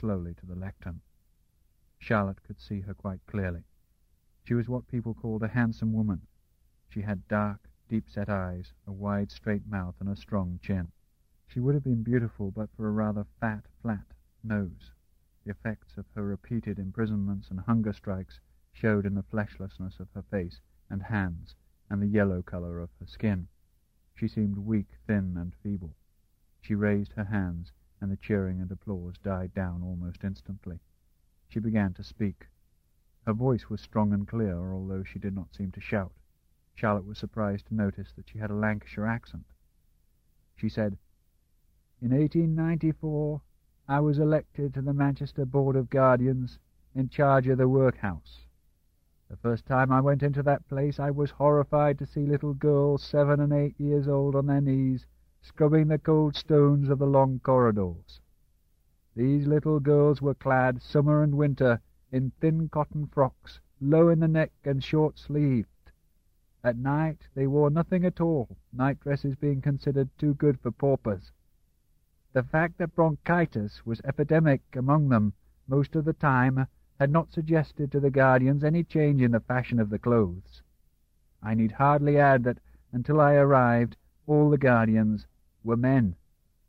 slowly to the lectern. Charlotte could see her quite clearly. She was what people called a handsome woman. She had dark, deep-set eyes, a wide, straight mouth, and a strong chin. She would have been beautiful but for a rather fat, flat nose. The effects of her repeated imprisonments and hunger strikes showed in the fleshlessness of her face and hands and the yellow colour of her skin. She seemed weak, thin, and feeble. She raised her hands, and the cheering and applause died down almost instantly. She began to speak. Her voice was strong and clear, although she did not seem to shout. Charlotte was surprised to notice that she had a Lancashire accent. She said, "In 1894, I was elected to the Manchester Board of Guardians in charge of the workhouse. The first time I went into that place, I was horrified to see little girls 7 and 8 years old on their knees, scrubbing the cold stones of the long corridors. These little girls were clad, summer and winter, in thin cotton frocks, low in the neck and short-sleeved. At night they wore nothing at all, night dresses being considered too good for paupers. The fact that bronchitis was epidemic among them most of the time had not suggested to the guardians any change in the fashion of the clothes. I need hardly add that, until I arrived, all the guardians were men.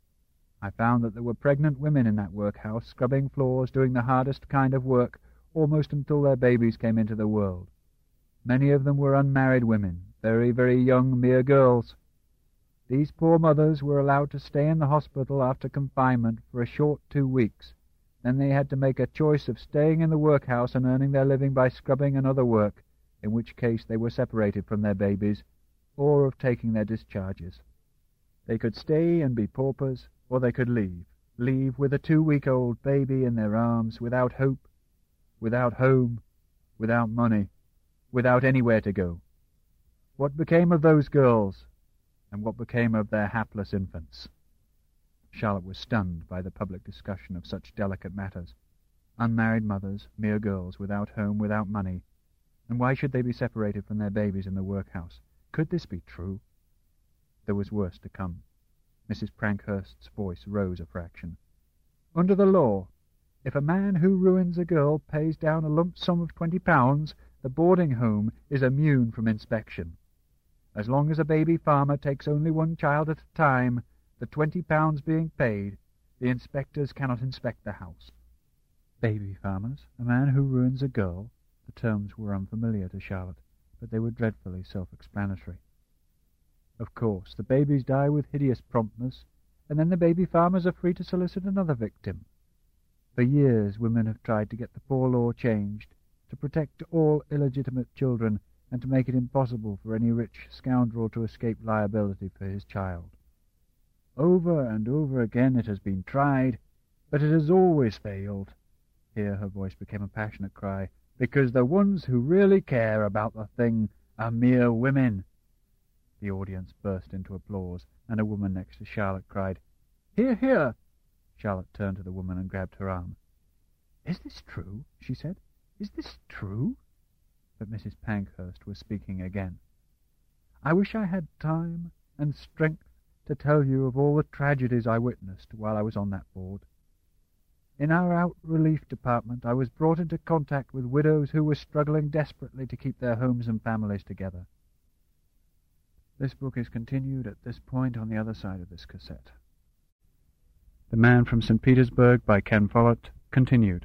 I found that there were pregnant women in that workhouse, scrubbing floors, doing the hardest kind of work, almost until their babies came into the world. Many of them were unmarried women, very, very young, mere girls. These poor mothers were allowed to stay in the hospital after confinement for a short 2 weeks. Then they had to make a choice of staying in the workhouse and earning their living by scrubbing and other work, in which case they were separated from their babies, or of taking their discharges. They could stay and be paupers, or they could leave with a 2-week-old baby in their arms, without hope, without home, without money, without anywhere to go. What became of those girls, and what became of their hapless infants?" Charlotte was stunned by the public discussion of such delicate matters. Unmarried mothers, mere girls, without home, without money. And why should they be separated from their babies in the workhouse? Could this be true? There was worse to come. Mrs. Prankhurst's voice rose a fraction. "Under the law, if a man who ruins a girl pays down a lump sum of £20, the boarding home is immune from inspection. As long as a baby farmer takes only one child at a time, the £20 being paid, the inspectors cannot inspect the house." Baby farmers? A man who ruins a girl? The terms were unfamiliar to Charlotte, but they were dreadfully self-explanatory. Of course, the babies die with hideous promptness, and then the baby farmers are free to solicit another victim. For years women have tried to get the poor law changed, to protect all illegitimate children, and to make it impossible for any rich scoundrel to escape liability for his child. Over and over again it has been tried, but it has always failed. Here her voice became a passionate cry, because the ones who really care about the thing are mere women. The audience burst into applause, and a woman next to Charlotte cried, "Hear, hear!" Charlotte turned to the woman and grabbed her arm. "Is this true?" she said. "Is this true?" But Mrs. Pankhurst was speaking again. "I wish I had time and strength to tell you of all the tragedies I witnessed while I was on that board. In our Out Relief Department I was brought into contact with widows who were struggling desperately to keep their homes and families together." This book is continued at this point on the other side of this cassette. The Man from St. Petersburg by Ken Follett, continued.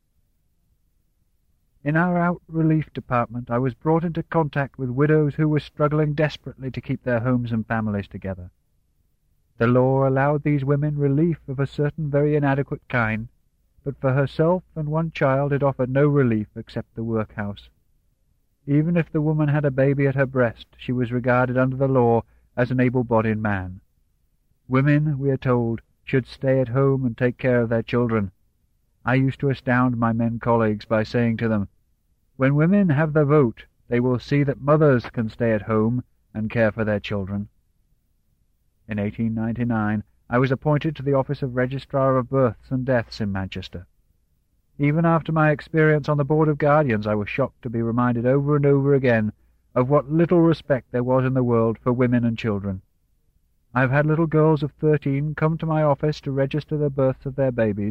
In our Out Relief Department I was brought into contact with widows who were struggling desperately to keep their homes and families together. The law allowed these women relief of a certain very inadequate kind, but for herself and one child it offered no relief except the workhouse. Even if the woman had a baby at her breast, she was regarded under the law as an able-bodied man. Women, we are told, should stay at home and take care of their children. I used to astound my men colleagues by saying to them, "When women have the vote, they will see that mothers can stay at home and care for their children." In 1899, I was appointed to the office of Registrar of Births and Deaths in Manchester. Even after my experience on the Board of Guardians, I was shocked to be reminded over and over again of what little respect there was in the world for women and children. I have had little girls of 13 come to my office to register the births of their babies.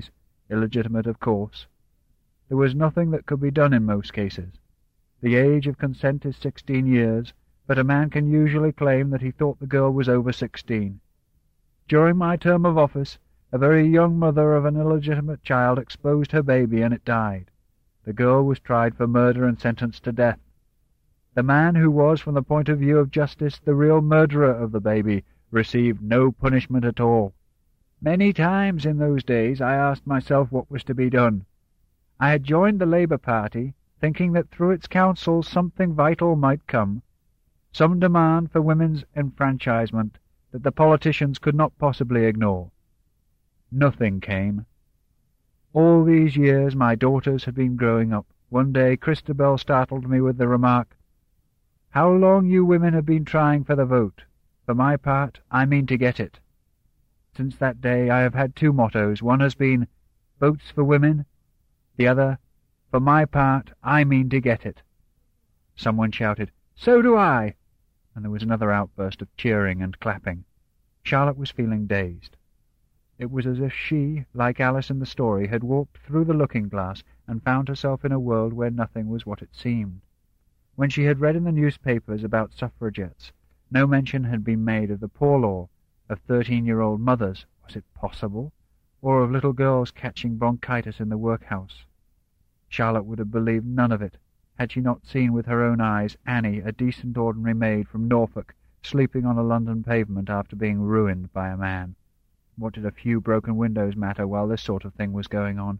illegitimate of course. There was nothing that could be done in most cases. The age of consent is 16 years, but a man can usually claim that he thought the girl was over 16. During my term of office, a very young mother of an illegitimate child exposed her baby and it died. The girl was tried for murder and sentenced to death. The man who was, from the point of view of justice, the real murderer of the baby, received no punishment at all. Many times in those days I asked myself what was to be done. I had joined the Labour Party, thinking that through its councils something vital might come, some demand for women's enfranchisement that the politicians could not possibly ignore. Nothing came. All these years my daughters had been growing up. One day Christabel startled me with the remark, "How long you women have been trying for the vote. For my part, I mean to get it." Since that day I have had two mottos. One has been, "Votes for women." The other, "For my part, I mean to get it." Someone shouted, "So do I!" and there was another outburst of cheering and clapping. Charlotte was feeling dazed. It was as if she, like Alice in the story, had walked through the looking-glass and found herself in a world where nothing was what it seemed. When she had read in the newspapers about suffragettes, no mention had been made of the poor law, of 13-year-old mothers, was it possible, or of little girls catching bronchitis in the workhouse. Charlotte would have believed none of it, had she not seen with her own eyes Annie, a decent ordinary maid from Norfolk, sleeping on a London pavement after being ruined by a man. What did a few broken windows matter while this sort of thing was going on?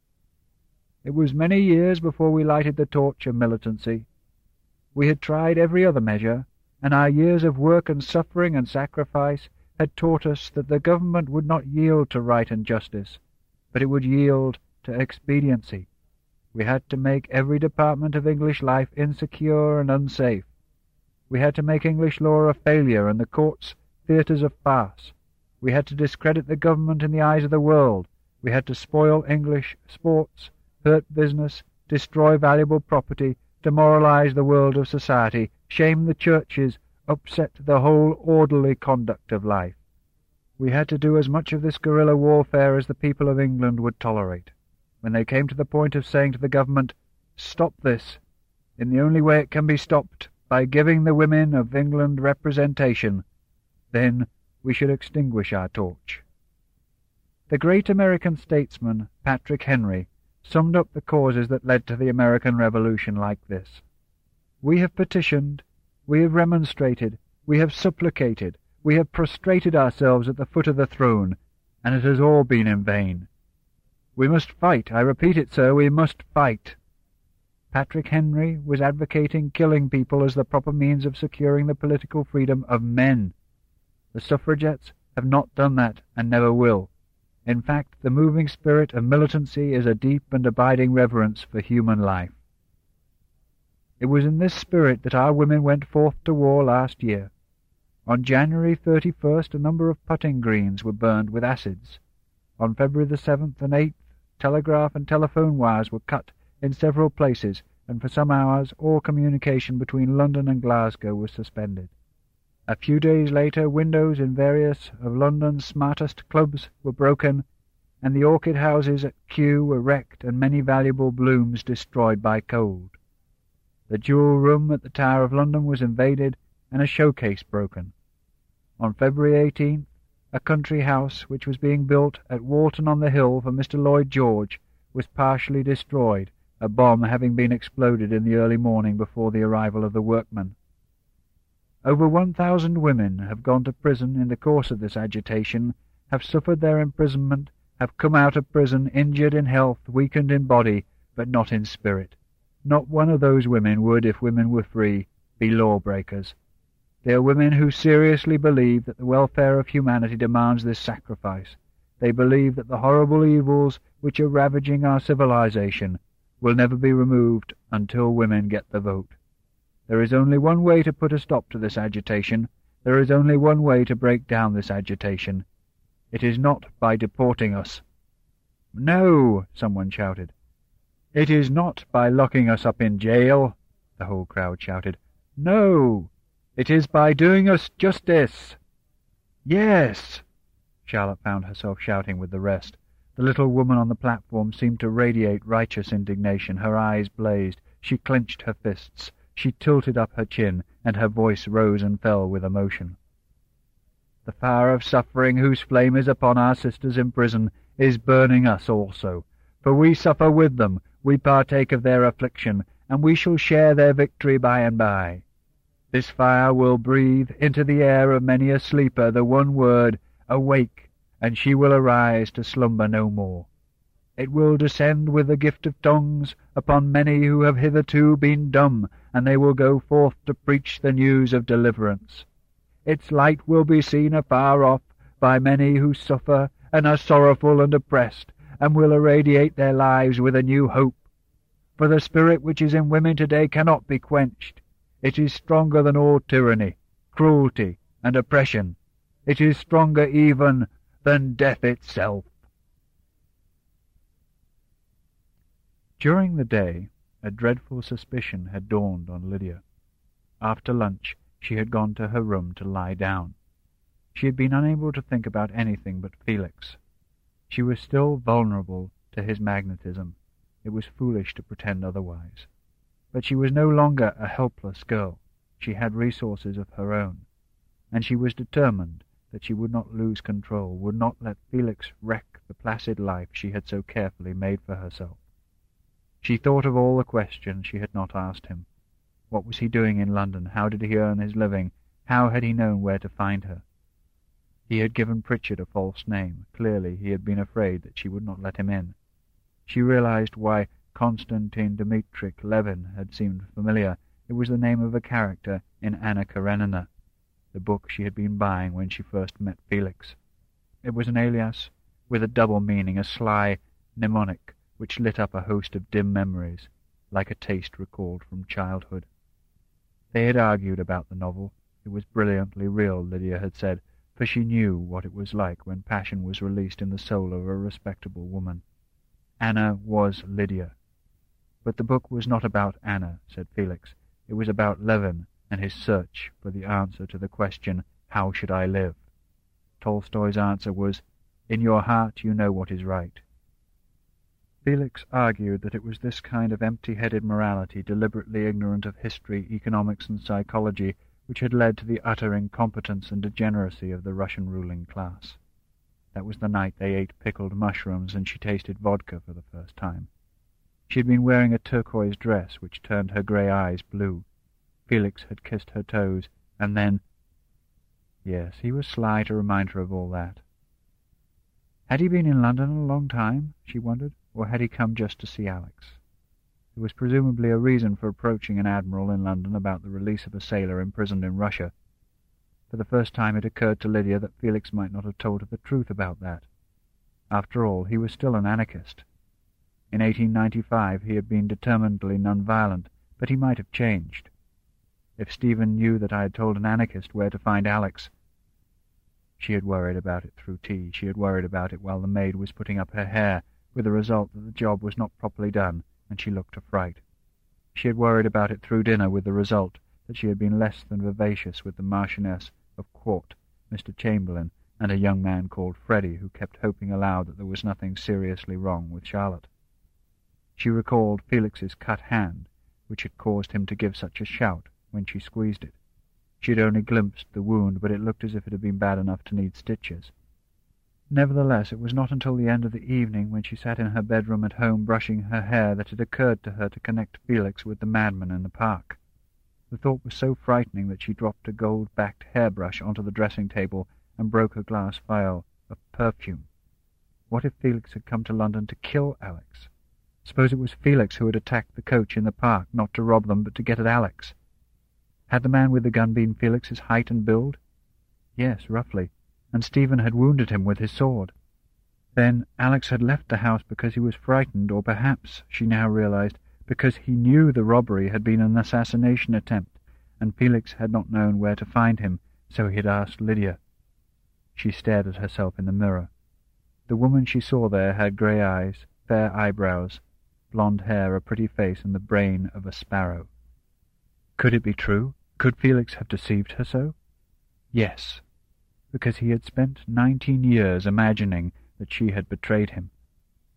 It was many years before we lighted the torch of militancy. We had tried every other measure, and our years of work and suffering and sacrifice had taught us that the government would not yield to right and justice, but it would yield to expediency. We had to make every department of English life insecure and unsafe. We had to make English law a failure and the courts theatres of farce. We had to discredit the government in the eyes of the world. We had to spoil English sports, hurt business, destroy valuable property, demoralize the world of society, shame the churches, upset the whole orderly conduct of life. We had to do as much of this guerrilla warfare as the people of England would tolerate. When they came to the point of saying to the government, "Stop this," in the only way it can be stopped, by giving the women of England representation, then we should extinguish our torch. The great American statesman, Patrick Henry, summed up the causes that led to the American Revolution like this: "We have petitioned, we have remonstrated, we have supplicated, we have prostrated ourselves at the foot of the throne, and it has all been in vain. We must fight, I repeat it, sir, we must fight." Patrick Henry was advocating killing people as the proper means of securing the political freedom of men. The suffragettes have not done that and never will. In fact, the moving spirit of militancy is a deep and abiding reverence for human life. It was in this spirit that our women went forth to war last year. On January 31st a number of putting greens were burned with acids. On February the 7th and 8th telegraph and telephone wires were cut in several places, and for some hours all communication between London and Glasgow was suspended. A few days later windows in various of London's smartest clubs were broken, and the orchid houses at Kew were wrecked and many valuable blooms destroyed by cold. The Jewel Room at the Tower of London was invaded and a showcase broken. On February 18th, a country house which was being built at Walton-on-the-Hill for Mr. Lloyd George was partially destroyed, a bomb having been exploded in the early morning before the arrival of the workmen. Over 1,000 women have gone to prison in the course of this agitation, have suffered their imprisonment, have come out of prison injured in health, weakened in body, but not in spirit. Not one of those women would, if women were free, be lawbreakers. They are women who seriously believe that the welfare of humanity demands this sacrifice. They believe that the horrible evils which are ravaging our civilization will never be removed until women get the vote. There is only one way to put a stop to this agitation. There is only one way to break down this agitation. It is not by deporting us. "No!" someone shouted. "It is not by locking us up in jail," the whole crowd shouted. "No! It is by doing us justice." "Yes!" Charlotte found herself shouting with the rest. The little woman on the platform seemed to radiate righteous indignation. Her eyes blazed. She clenched her fists. She tilted up her chin, and her voice rose and fell with emotion. The fire of suffering whose flame is upon our sisters in prison is burning us also. For we suffer with them, we partake of their affliction, and we shall share their victory by and by. This fire will breathe into the air of many a sleeper the one word, awake, and she will arise to slumber no more. It will descend with the gift of tongues upon many who have hitherto been dumb, and they will go forth to preach the news of deliverance. Its light will be seen afar off by many who suffer and are sorrowful and oppressed, and will irradiate their lives with a new hope. For the spirit which is in women today cannot be quenched. It is stronger than all tyranny, cruelty, and oppression. It is stronger even than death itself. During the day, a dreadful suspicion had dawned on Lydia. After lunch, she had gone to her room to lie down. She had been unable to think about anything but Felix. She was still vulnerable to his magnetism. It was foolish to pretend otherwise. But she was no longer a helpless girl. She had resources of her own, and she was determined that she would not lose control, would not let Felix wreck the placid life she had so carefully made for herself. She thought of all the questions she had not asked him. What was he doing in London? How did he earn his living? How had he known where to find her? He had given Pritchard a false name. Clearly he had been afraid that she would not let him in. She realized why Konstantin Dmitrich Levin had seemed familiar. It was the name of a character in Anna Karenina, the book she had been buying when she first met Felix. It was an alias with a double meaning, a sly mnemonic which lit up a host of dim memories, like a taste recalled from childhood. They had argued about the novel. It was brilliantly real, Lydia had said, for she knew what it was like when passion was released in the soul of a respectable woman. Anna was Lydia. But the book was not about Anna, said Felix. It was about Levin and his search for the answer to the question, how should I live? Tolstoy's answer was, in your heart you know what is right. Felix argued that it was this kind of empty-headed morality, deliberately ignorant of history, economics, and psychology, which had led to the utter incompetence and degeneracy of the Russian ruling class. That was the night they ate pickled mushrooms and she tasted vodka for the first time. She had been wearing a turquoise dress which turned her grey eyes blue. Felix had kissed her toes, and then... Yes, he was sly to remind her of all that. Had he been in London a long time, she wondered, or had he come just to see Alex? There was presumably a reason for approaching an admiral in London about the release of a sailor imprisoned in Russia. For the first time it occurred to Lydia that Felix might not have told her the truth about that. After all, he was still an anarchist. In 1895 he had been determinedly non-violent, but he might have changed. If Stephen knew that I had told an anarchist where to find Alex... She had worried about it through tea. She had worried about it while the maid was putting up her hair, with the result that the job was not properly done, and she looked a fright. She had worried about it through dinner, with the result that she had been less than vivacious with the Marchioness of Quart, Mr. Chamberlain, and a young man called Freddie, who kept hoping aloud that there was nothing seriously wrong with Charlotte. She recalled Felix's cut hand, which had caused him to give such a shout when she squeezed it. She had only glimpsed the wound, but it looked as if it had been bad enough to need stitches. Nevertheless, it was not until the end of the evening, when she sat in her bedroom at home brushing her hair, that it occurred to her to connect Felix with the madman in the park. The thought was so frightening that she dropped a gold-backed hairbrush onto the dressing-table and broke a glass vial of perfume. What if Felix had come to London to kill Alex? Suppose it was Felix who had attacked the coach in the park, not to rob them, but to get at Alex. Had the man with the gun been Felix's height and build? Yes, roughly, and Stephen had wounded him with his sword. Then Alex had left the house because he was frightened, or perhaps, she now realized, because he knew the robbery had been an assassination attempt, and Felix had not known where to find him, so he had asked Lydia. She stared at herself in the mirror. The woman she saw there had grey eyes, fair eyebrows, blonde hair, a pretty face, and the brain of a sparrow. Could it be true? Could Felix have deceived her so? Yes, because he had spent 19 years imagining that she had betrayed him,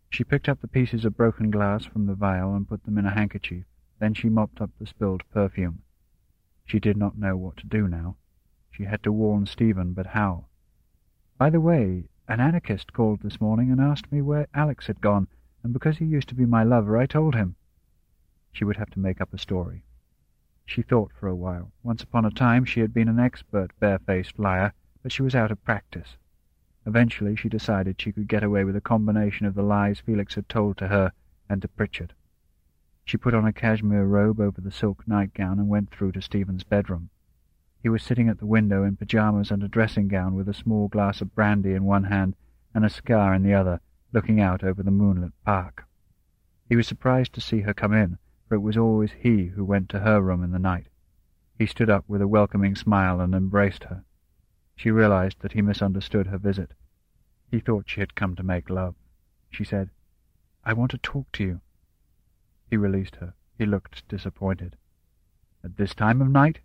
She picked up the pieces of broken glass from the vial and put them in a handkerchief. Then she mopped up the spilled perfume. She did not know what to do now. She had to warn Stephen, but how? By the way, an anarchist called this morning and asked me where Alex had gone, and because he used to be my lover, I told him. She would have to make up a story. She thought for a while. Once upon a time she had been an expert barefaced liar, but she was out of practice. Eventually she decided she could get away with a combination of the lies Felix had told to her and to Pritchard. She put on a cashmere robe over the silk nightgown and went through to Stephen's bedroom. He was sitting at the window in pyjamas and a dressing gown with a small glass of brandy in one hand and a cigar in the other, looking out over the moonlit park. He was surprised to see her come in, for it was always he who went to her room in the night. He stood up with a welcoming smile and embraced her. She realized that he misunderstood her visit. He thought she had come to make love. She said, "I want to talk to you." He released her. He looked disappointed. "At this time of night?"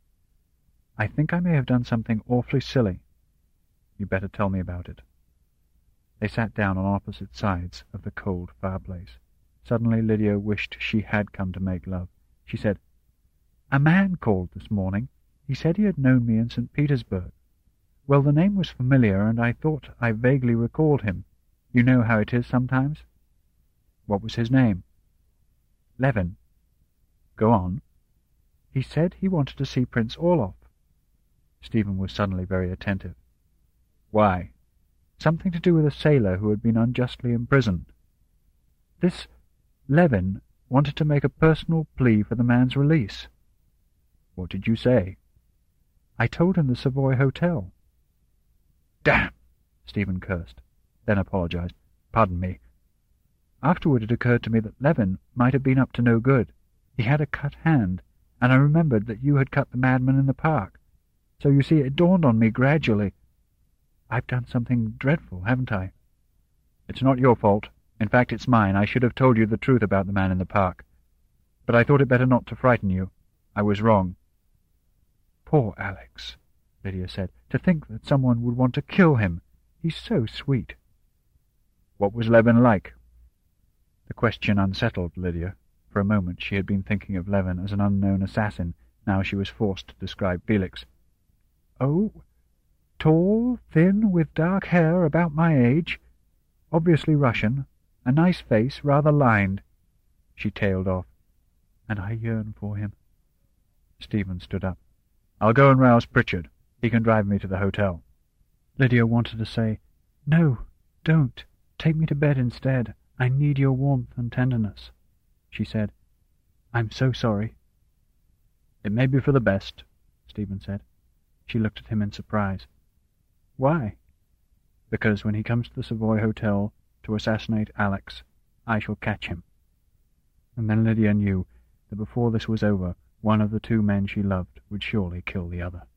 "I think I may have done something awfully silly." "You better tell me about it." They sat down on opposite sides of the cold fireplace. Suddenly Lydia wished she had come to make love. She said, "A man called this morning. He said he had known me in St. Petersburg. Well, the name was familiar, and I thought I vaguely recalled him. You know how it is sometimes." "What was his name?" "Levin." "Go on." "He said he wanted to see Prince Orloff." Stephen was suddenly very attentive. "Why?" "Something to do with a sailor who had been unjustly imprisoned. This Levin wanted to make a personal plea for the man's release." "What did you say?" "I told him the Savoy Hotel." "Damn!" Stephen cursed, then apologized. "Pardon me." "Afterward it occurred to me that Levin might have been up to no good. He had a cut hand, and I remembered that you had cut the madman in the park. So you see, it dawned on me gradually. I've done something dreadful, haven't I?" "It's not your fault. In fact, it's mine. I should have told you the truth about the man in the park. But I thought it better not to frighten you. I was wrong." "Poor Alex," Lydia said. "To think that someone would want to kill him. He's so sweet." "What was Levin like?" The question unsettled Lydia. For a moment she had been thinking of Levin as an unknown assassin. Now she was forced to describe Felix. "Oh, tall, thin, with dark hair, about my age. Obviously Russian. A nice face, rather lined." She tailed off. "And I yearn for him." Stephen stood up. "I'll go and rouse Pritchard. He can drive me to the hotel." Lydia wanted to say, "No, don't. Take me to bed instead. I need your warmth and tenderness." She said, "I'm so sorry." "It may be for the best," Stephen said. She looked at him in surprise. "Why?" "Because when he comes to the Savoy Hotel to assassinate Alex, I shall catch him." And then Lydia knew that before this was over, one of the two men she loved would surely kill the other.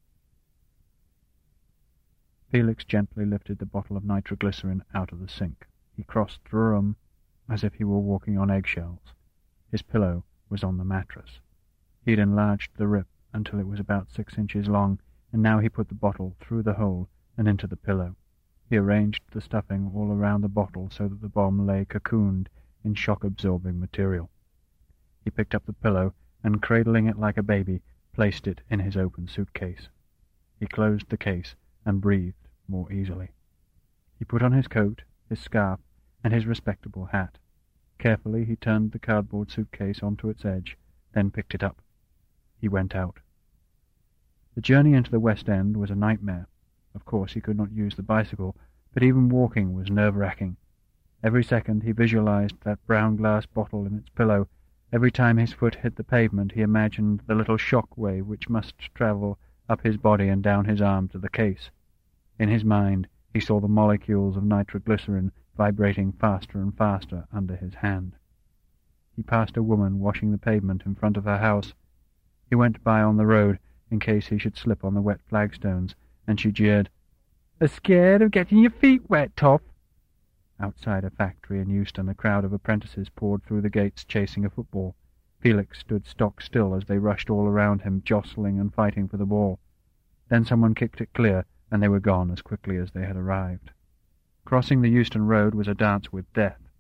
Felix gently lifted the bottle of nitroglycerin out of the sink. He crossed the room as if he were walking on eggshells. His pillow was on the mattress. He had enlarged the rip until it was about 6 inches long, and now he put the bottle through the hole and into the pillow. He arranged the stuffing all around the bottle so that the bomb lay cocooned in shock-absorbing material. He picked up the pillow and, cradling it like a baby, placed it in his open suitcase. He closed the case and breathed more easily. He put on his coat, his scarf, and his respectable hat. Carefully he turned the cardboard suitcase onto its edge, then picked it up. He went out. The journey into the West End was a nightmare. Of course he could not use the bicycle, but even walking was nerve-wracking. Every second he visualized that brown glass bottle in its pillow. Every time his foot hit the pavement he imagined the little shock wave which must travel up his body and down his arm to the case. In his mind he saw the molecules of nitroglycerin vibrating faster and faster under his hand. He passed a woman washing the pavement in front of her house. He went by on the road in case he should slip on the wet flagstones, and she jeered, "Scared of getting your feet wet, Toff?" Outside a factory in Euston, a crowd of apprentices poured through the gates chasing a football. Felix stood stock still as they rushed all around him, jostling and fighting for the ball. Then someone kicked it clear, and they were gone as quickly as they had arrived. Crossing the Euston Road was a dance with death.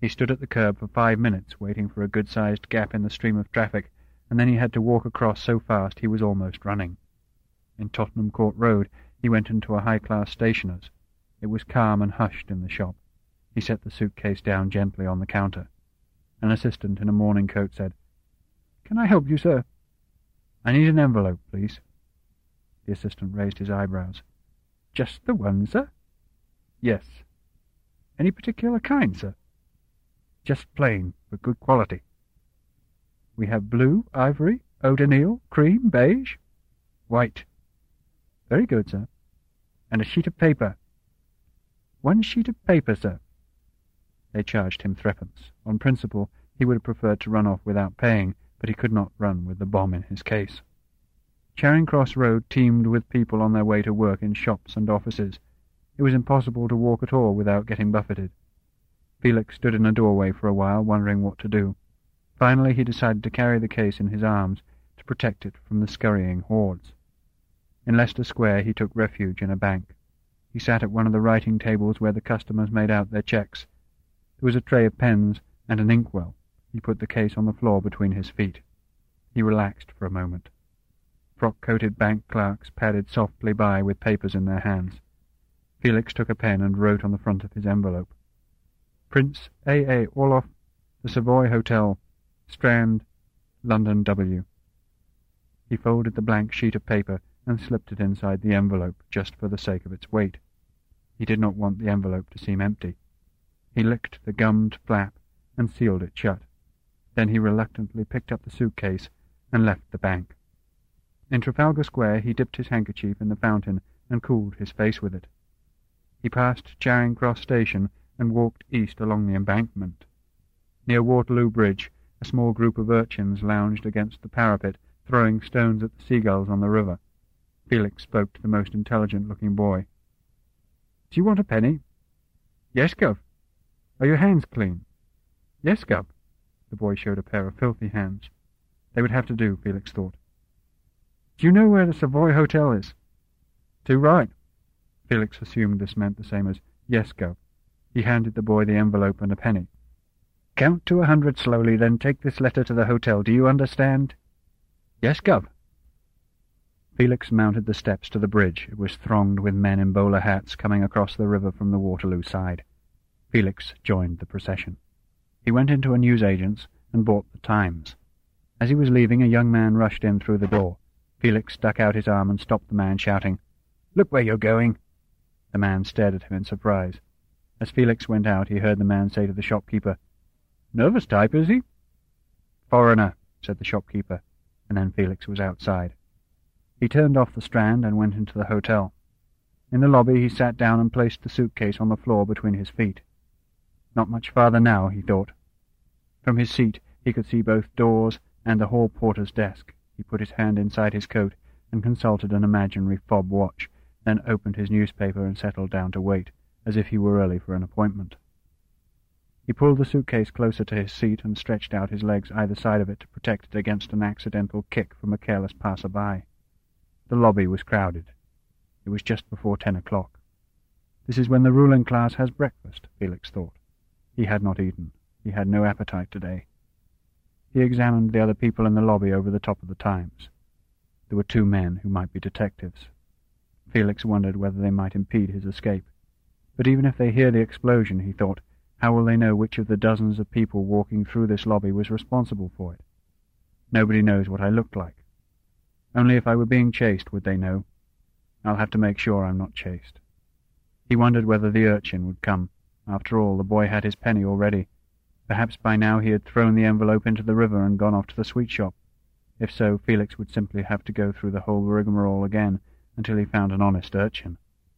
He stood at the curb for 5 minutes, waiting for a good-sized gap in the stream of traffic, and then he had to walk across so fast he was almost running. In Tottenham Court Road, he went into a high-class stationer's. It was calm and hushed in the shop. He set the suitcase down gently on the counter. An assistant in a morning coat said, "Can I help you, sir?" "I need an envelope, please." The assistant raised his eyebrows. "Just the one, sir?" "Yes." "Any particular kind, sir?" "Just plain, but good quality." "We have blue, ivory, eau de Nil, cream, beige?" "White." "Very good, sir." "And a sheet of paper?" "1 sheet of paper, sir." They charged him 3d. On principle, he would have preferred to run off without paying, but he could not run with the bomb in his case. Charing Cross Road teemed with people on their way to work in shops and offices. It was impossible to walk at all without getting buffeted. Felix stood in a doorway for a while, wondering what to do. Finally he decided to carry the case in his arms to protect it from the scurrying hordes. In Leicester Square he took refuge in a bank. He sat at one of the writing tables where the customers made out their cheques. There was a tray of pens and an inkwell. He put the case on the floor between his feet. He relaxed for a moment. Frock-coated bank clerks padded softly by with papers in their hands. Felix took a pen and wrote on the front of his envelope, "Prince A. Orloff, the Savoy Hotel, Strand, London W." He folded the blank sheet of paper and slipped it inside the envelope just for the sake of its weight. He did not want the envelope to seem empty. He licked the gummed flap and sealed it shut. Then he reluctantly picked up the suitcase and left the bank. In Trafalgar Square he dipped his handkerchief in the fountain and cooled his face with it. He passed Charing Cross Station and walked east along the embankment. Near Waterloo Bridge, a small group of urchins lounged against the parapet, throwing stones at the seagulls on the river. Felix spoke to the most intelligent-looking boy. "Do you want a penny?" "Yes, Gov." "Are your hands clean?" "Yes, Gov." The boy showed a pair of filthy hands. They would have to do, Felix thought. "Do you know where the Savoy Hotel is?" "To right." Felix assumed this meant the same as "Yes, Gov." He handed the boy the envelope and a penny. "Count to 100 slowly, then take this letter to the hotel. Do you understand?" "Yes, Gov." Felix mounted the steps to the bridge. It was thronged with men in bowler hats coming across the river from the Waterloo side. Felix joined the procession. He went into a newsagent's and bought the Times. As he was leaving, a young man rushed in through the door. Felix stuck out his arm and stopped the man, shouting, "Look where you're going!" The man stared at him in surprise. As Felix went out, he heard the man say to the shopkeeper, "Nervous type, is he?" "Foreigner," said the shopkeeper, and then Felix was outside. He turned off the Strand and went into the hotel. In the lobby he sat down and placed the suitcase on the floor between his feet. Not much farther now, he thought. From his seat he could see both doors and the hall porter's desk. He put his hand inside his coat and consulted an imaginary fob watch, then opened his newspaper and settled down to wait, as if he were early for an appointment. He pulled the suitcase closer to his seat and stretched out his legs either side of it to protect it against an accidental kick from a careless passer-by. The lobby was crowded. It was just before 10 o'clock. This is when the ruling class has breakfast, Felix thought. He had not eaten. He had no appetite today. He examined the other people in the lobby over the top of the Times. There were 2 men who might be detectives. Felix wondered whether they might impede his escape. But even if they hear the explosion, he thought, how will they know which of the dozens of people walking through this lobby was responsible for it? Nobody knows what I looked like. Only if I were being chased would they know. I'll have to make sure I'm not chased. He wondered whether the urchin would come. After all, the boy had his penny already. Perhaps by now he had thrown the envelope into the river and gone off to the sweet shop. If so, Felix would simply have to go through the whole rigmarole again until he found an honest urchin.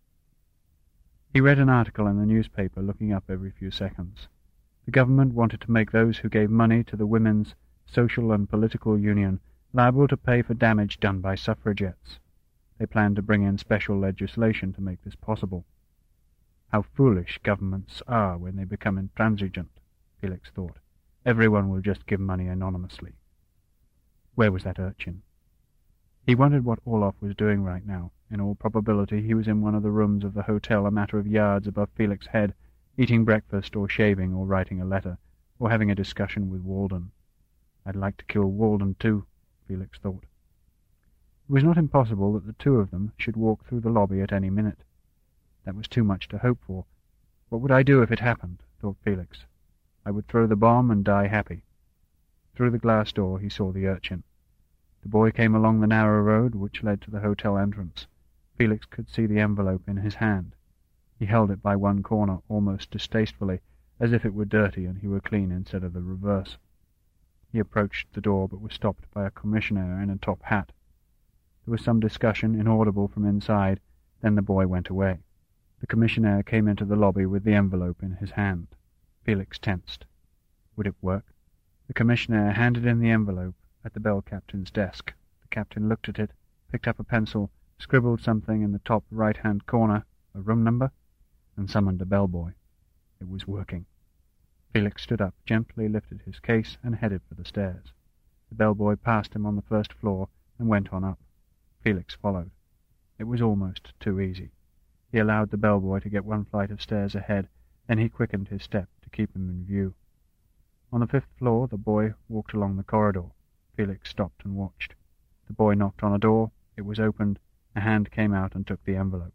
He read an article in the newspaper, looking up every few seconds. The government wanted to make those who gave money to the Women's Social and Political Union liable to pay for damage done by suffragettes. They planned to bring in special legislation to make this possible. How foolish governments are when they become intransigent, Felix thought. Everyone will just give money anonymously. Where was that urchin? He wondered what Orloff was doing right now. In all probability he was in one of the rooms of the hotel, a matter of yards above Felix's head, eating breakfast or shaving or writing a letter or having a discussion with Walden. I'd like to kill Walden too, Felix thought. It was not impossible that the two of them should walk through the lobby at any minute. That was too much to hope for. What would I do if it happened, thought Felix. I would throw the bomb and die happy. Through the glass door he saw the urchin. The boy came along the narrow road which led to the hotel entrance. Felix could see the envelope in his hand. He held it by one corner almost distastefully, as if it were dirty and he were clean instead of the reverse. He approached the door but was stopped by a commissionaire in a top hat. There was some discussion, inaudible from inside, then the boy went away. The commissionaire came into the lobby with the envelope in his hand. Felix tensed. Would it work? The commissionaire handed in the envelope at the bell captain's desk. The captain looked at it, picked up a pencil, scribbled something in the top right-hand corner, a room number, and summoned a bellboy. It was working. Felix stood up, gently lifted his case, and headed for the stairs. The bellboy passed him on the first floor and went on up. Felix followed. It was almost too easy. He allowed the bellboy to get one flight of stairs ahead, then he quickened his step to keep him in view. On the fifth floor the boy walked along the corridor. Felix stopped and watched. The boy knocked on a door. It was opened. A hand came out and took the envelope.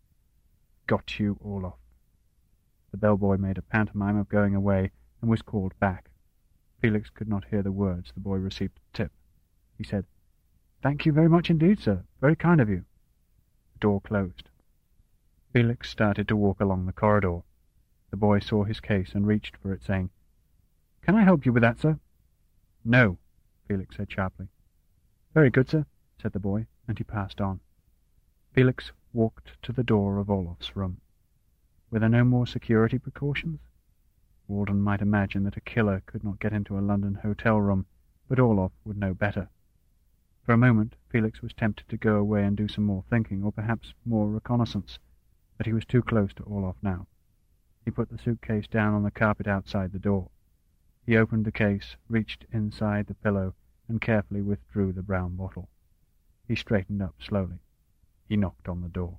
Got you, Orloff. The bellboy made a pantomime of going away and was called back. Felix could not hear the words. The boy received a tip. He said, "Thank you very much indeed, sir. Very kind of you." The door closed. Felix started to walk along the corridor. The boy saw his case and reached for it, saying, "Can I help you with that, sir?" "No," Felix said sharply. "Very good, sir," said the boy, and he passed on. Felix walked to the door of Orloff's room. Were there no more security precautions? Walden might imagine that a killer could not get into a London hotel room, but Orloff would know better. For a moment Felix was tempted to go away and do some more thinking, or perhaps more reconnaissance, but he was too close to Orloff now. He put the suitcase down on the carpet outside the door. He opened the case, reached inside the pillow, and carefully withdrew the brown bottle. He straightened up slowly. He knocked on the door.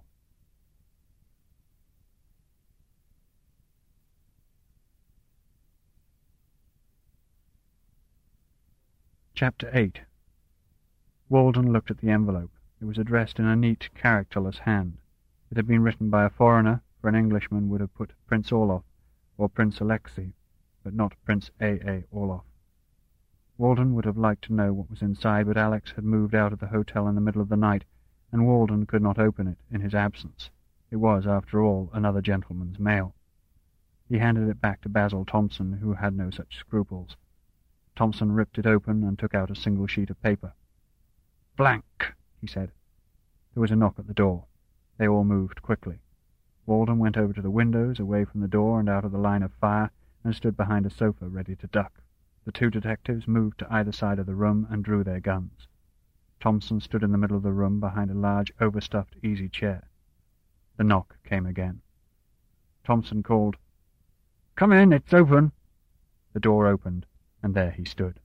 Chapter 8. Walden looked at the envelope. It was addressed in a neat, characterless hand. It had been written by a foreigner, for an Englishman would have put Prince Orloff or Prince Alexei, but not Prince A. Orloff. Walden would have liked to know what was inside, but Alex had moved out of the hotel in the middle of the night, and Walden could not open it in his absence. It was, after all, another gentleman's mail. He handed it back to Basil Thompson, who had no such scruples. Thompson ripped it open and took out a single sheet of paper. "Blank," he said. There was a knock at the door. They all moved quickly. Walden went over to the windows, away from the door and out of the line of fire, and stood behind a sofa ready to duck. The two detectives moved to either side of the room and drew their guns. Thompson stood in the middle of the room behind a large overstuffed easy chair. The knock came again. Thompson called, "Come in, it's open." The door opened, and there he stood.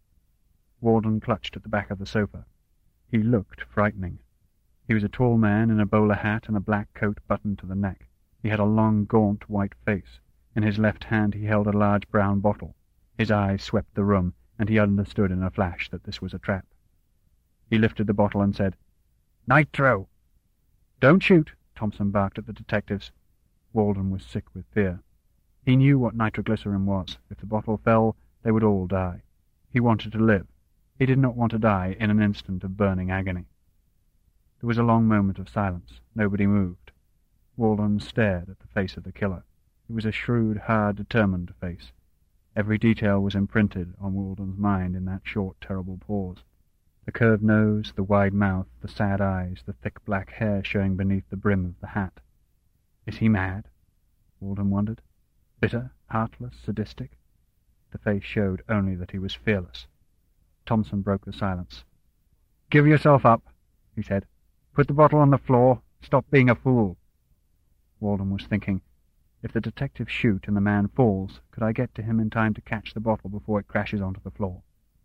Walden clutched at the back of the sofa. He looked frightening. He was a tall man in a bowler hat and a black coat buttoned to the neck. He had a long, gaunt, white face. In his left hand he held a large brown bottle. His eyes swept the room, and he understood in a flash that this was a trap. He lifted the bottle and said, "Nitro!" "Don't shoot," Thompson barked at the detectives. Walden was sick with fear. He knew what nitroglycerin was. If the bottle fell, they would all die. He wanted to live. He did not want to die in an instant of burning agony. There was a long moment of silence. Nobody moved. Walden stared at the face of the killer. It was a shrewd, hard, determined face. Every detail was imprinted on Walden's mind in that short, terrible pause. The curved nose, the wide mouth, the sad eyes, the thick black hair showing beneath the brim of the hat. Is he mad? Walden wondered. Bitter, heartless, sadistic? The face showed only that he was fearless. Thompson broke the silence. "Give yourself up," he said. "Put the bottle on the floor. Stop being a fool." Walden was thinking, if the detectives shoot and the man falls, could I get to him in time to catch the bottle before it crashes onto the floor?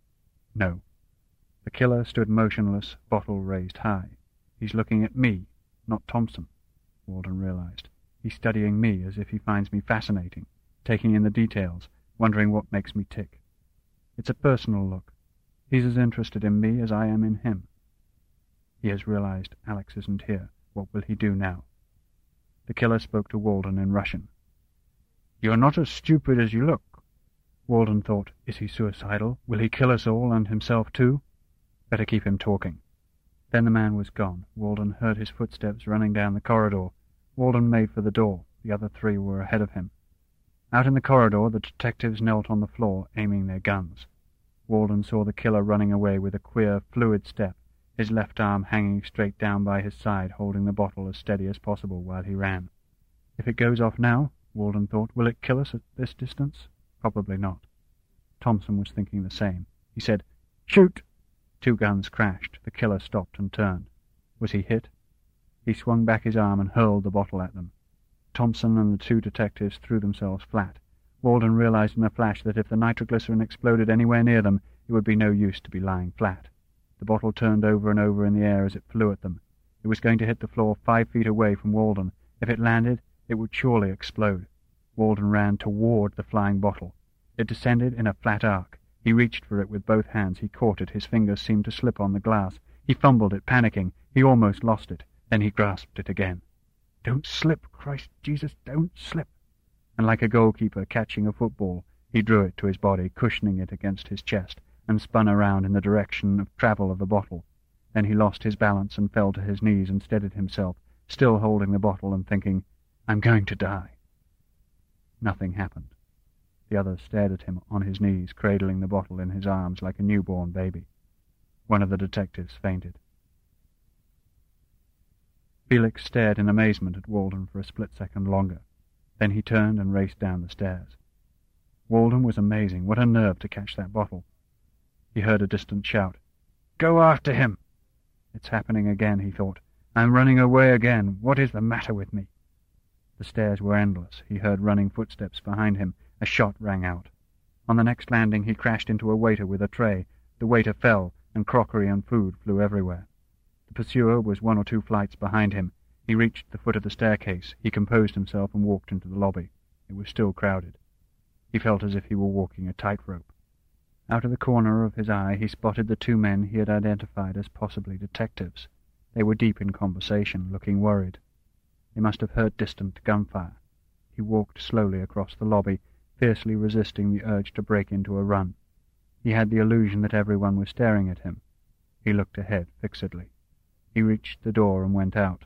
No. The killer stood motionless, bottle raised high. He's looking at me, not Thompson, Walden realized. He's studying me as if he finds me fascinating, taking in the details, wondering what makes me tick. It's a personal look. He's as interested in me as I am in him. He has realized Alex isn't here. What will he do now? The killer spoke to Walden in Russian. "You're not as stupid as you look." Walden thought, is he suicidal? Will he kill us all and himself too? Better keep him talking. Then the man was gone. Walden heard his footsteps running down the corridor. Walden made for the door. The other three were ahead of him. Out in the corridor, the detectives knelt on the floor, aiming their guns. Walden saw the killer running away with a queer, fluid step, his left arm hanging straight down by his side, holding the bottle as steady as possible while he ran. If it goes off now, Walden thought, will it kill us at this distance? Probably not. Thompson was thinking the same. He said, "Shoot!" 2 guns crashed. The killer stopped and turned. Was he hit? He swung back his arm and hurled the bottle at them. Thompson and the 2 detectives threw themselves flat. Walden realized in a flash that if the nitroglycerin exploded anywhere near them, it would be no use to be lying flat. The bottle turned over and over in the air as it flew at them. It was going to hit the floor 5 feet away from Walden. If it landed, it would surely explode. Walden ran toward the flying bottle. It descended in a flat arc. He reached for it with both hands. He caught it. His fingers seemed to slip on the glass. He fumbled it, panicking. He almost lost it. Then he grasped it again. "Don't slip, Christ Jesus, don't slip." And like a goalkeeper catching a football, he drew it to his body, cushioning it against his chest, and spun around in the direction of travel of the bottle. Then he lost his balance and fell to his knees and steadied himself, still holding the bottle and thinking, "I'm going to die." Nothing happened. The other stared at him on his knees, cradling the bottle in his arms like a newborn baby. One of the detectives fainted. Felix stared in amazement at Walden for a split second longer. Then he turned and raced down the stairs. Walden was amazing. What a nerve to catch that bottle. He heard a distant shout. "Go after him!" "It's happening again," he thought. "I'm running away again. What is the matter with me?" The stairs were endless. He heard running footsteps behind him. A shot rang out. On the next landing he crashed into a waiter with a tray. The waiter fell, and crockery and food flew everywhere. The pursuer was 1 or 2 flights behind him. He reached the foot of the staircase. He composed himself and walked into the lobby. It was still crowded. He felt as if he were walking a tightrope. Out of the corner of his eye he spotted the 2 men he had identified as possibly detectives. They were deep in conversation, looking worried. They must have heard distant gunfire. He walked slowly across the lobby, fiercely resisting the urge to break into a run. He had the illusion that everyone was staring at him. He looked ahead fixedly. He reached the door and went out.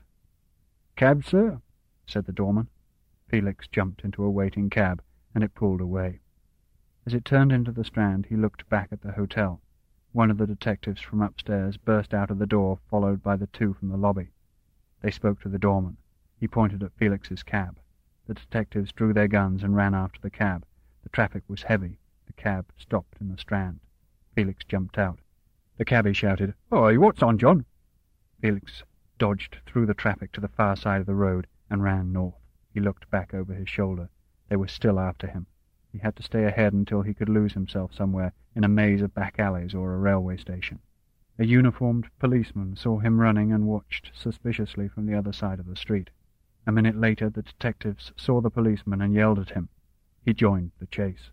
"Cab, sir?" said the doorman. Felix jumped into a waiting cab, and it pulled away. As it turned into the Strand, he looked back at the hotel. One of the detectives from upstairs burst out of the door, followed by the 2 from the lobby. They spoke to the doorman. He pointed at Felix's cab. The detectives drew their guns and ran after the cab. The traffic was heavy. The cab stopped in the Strand. Felix jumped out. The cabby shouted, "Oi, what's on, John?" Felix dodged through the traffic to the far side of the road and ran north. He looked back over his shoulder. They were still after him. He had to stay ahead until he could lose himself somewhere in a maze of back alleys or a railway station. A uniformed policeman saw him running and watched suspiciously from the other side of the street. A minute later the detectives saw the policeman and yelled at him. He joined the chase.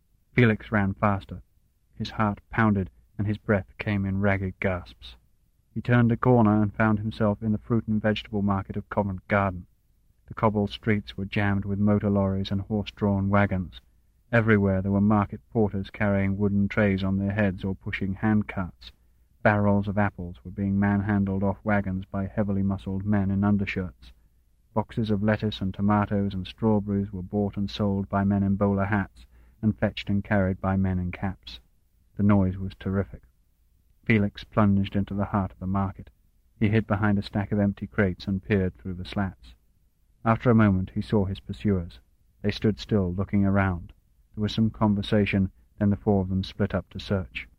Felix ran faster. His heart pounded and his breath came in ragged gasps. He turned a corner and found himself in the fruit and vegetable market of Covent Garden. The cobbled streets were jammed with motor lorries and horse-drawn wagons. Everywhere there were market porters carrying wooden trays on their heads or pushing hand-carts. Barrels of apples were being manhandled off wagons by heavily muscled men in undershirts. Boxes of lettuce and tomatoes and strawberries were bought and sold by men in bowler hats and fetched and carried by men in caps. The noise was terrific. Felix plunged into the heart of the market. He hid behind a stack of empty crates and peered through the slats. After a moment he saw his pursuers. They stood still, looking around. There was some conversation, then the 4 of them split up to search.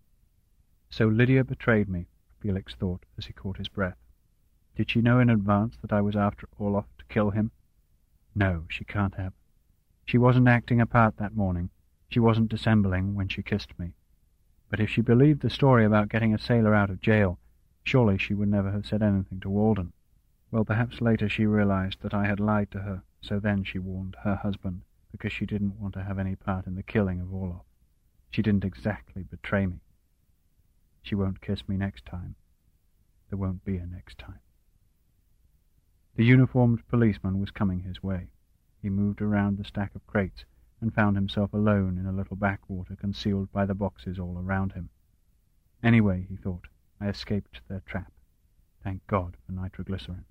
So Lydia betrayed me, Felix thought as he caught his breath. Did she know in advance that I was after Orloff to kill him? No, she can't have. She wasn't acting a part that morning. She wasn't dissembling when she kissed me. But if she believed the story about getting a sailor out of jail, surely she would never have said anything to Walden. Well, perhaps later she realized that I had lied to her, So then she warned her husband, because she didn't want to have any part in the killing of Orloff. She didn't exactly betray me. She won't kiss me next time. There won't be a next time. The uniformed policeman was coming his way. He moved around the stack of crates and found himself alone in a little backwater concealed by the boxes all around him. Anyway, he thought, I escaped their trap. Thank God for nitroglycerin.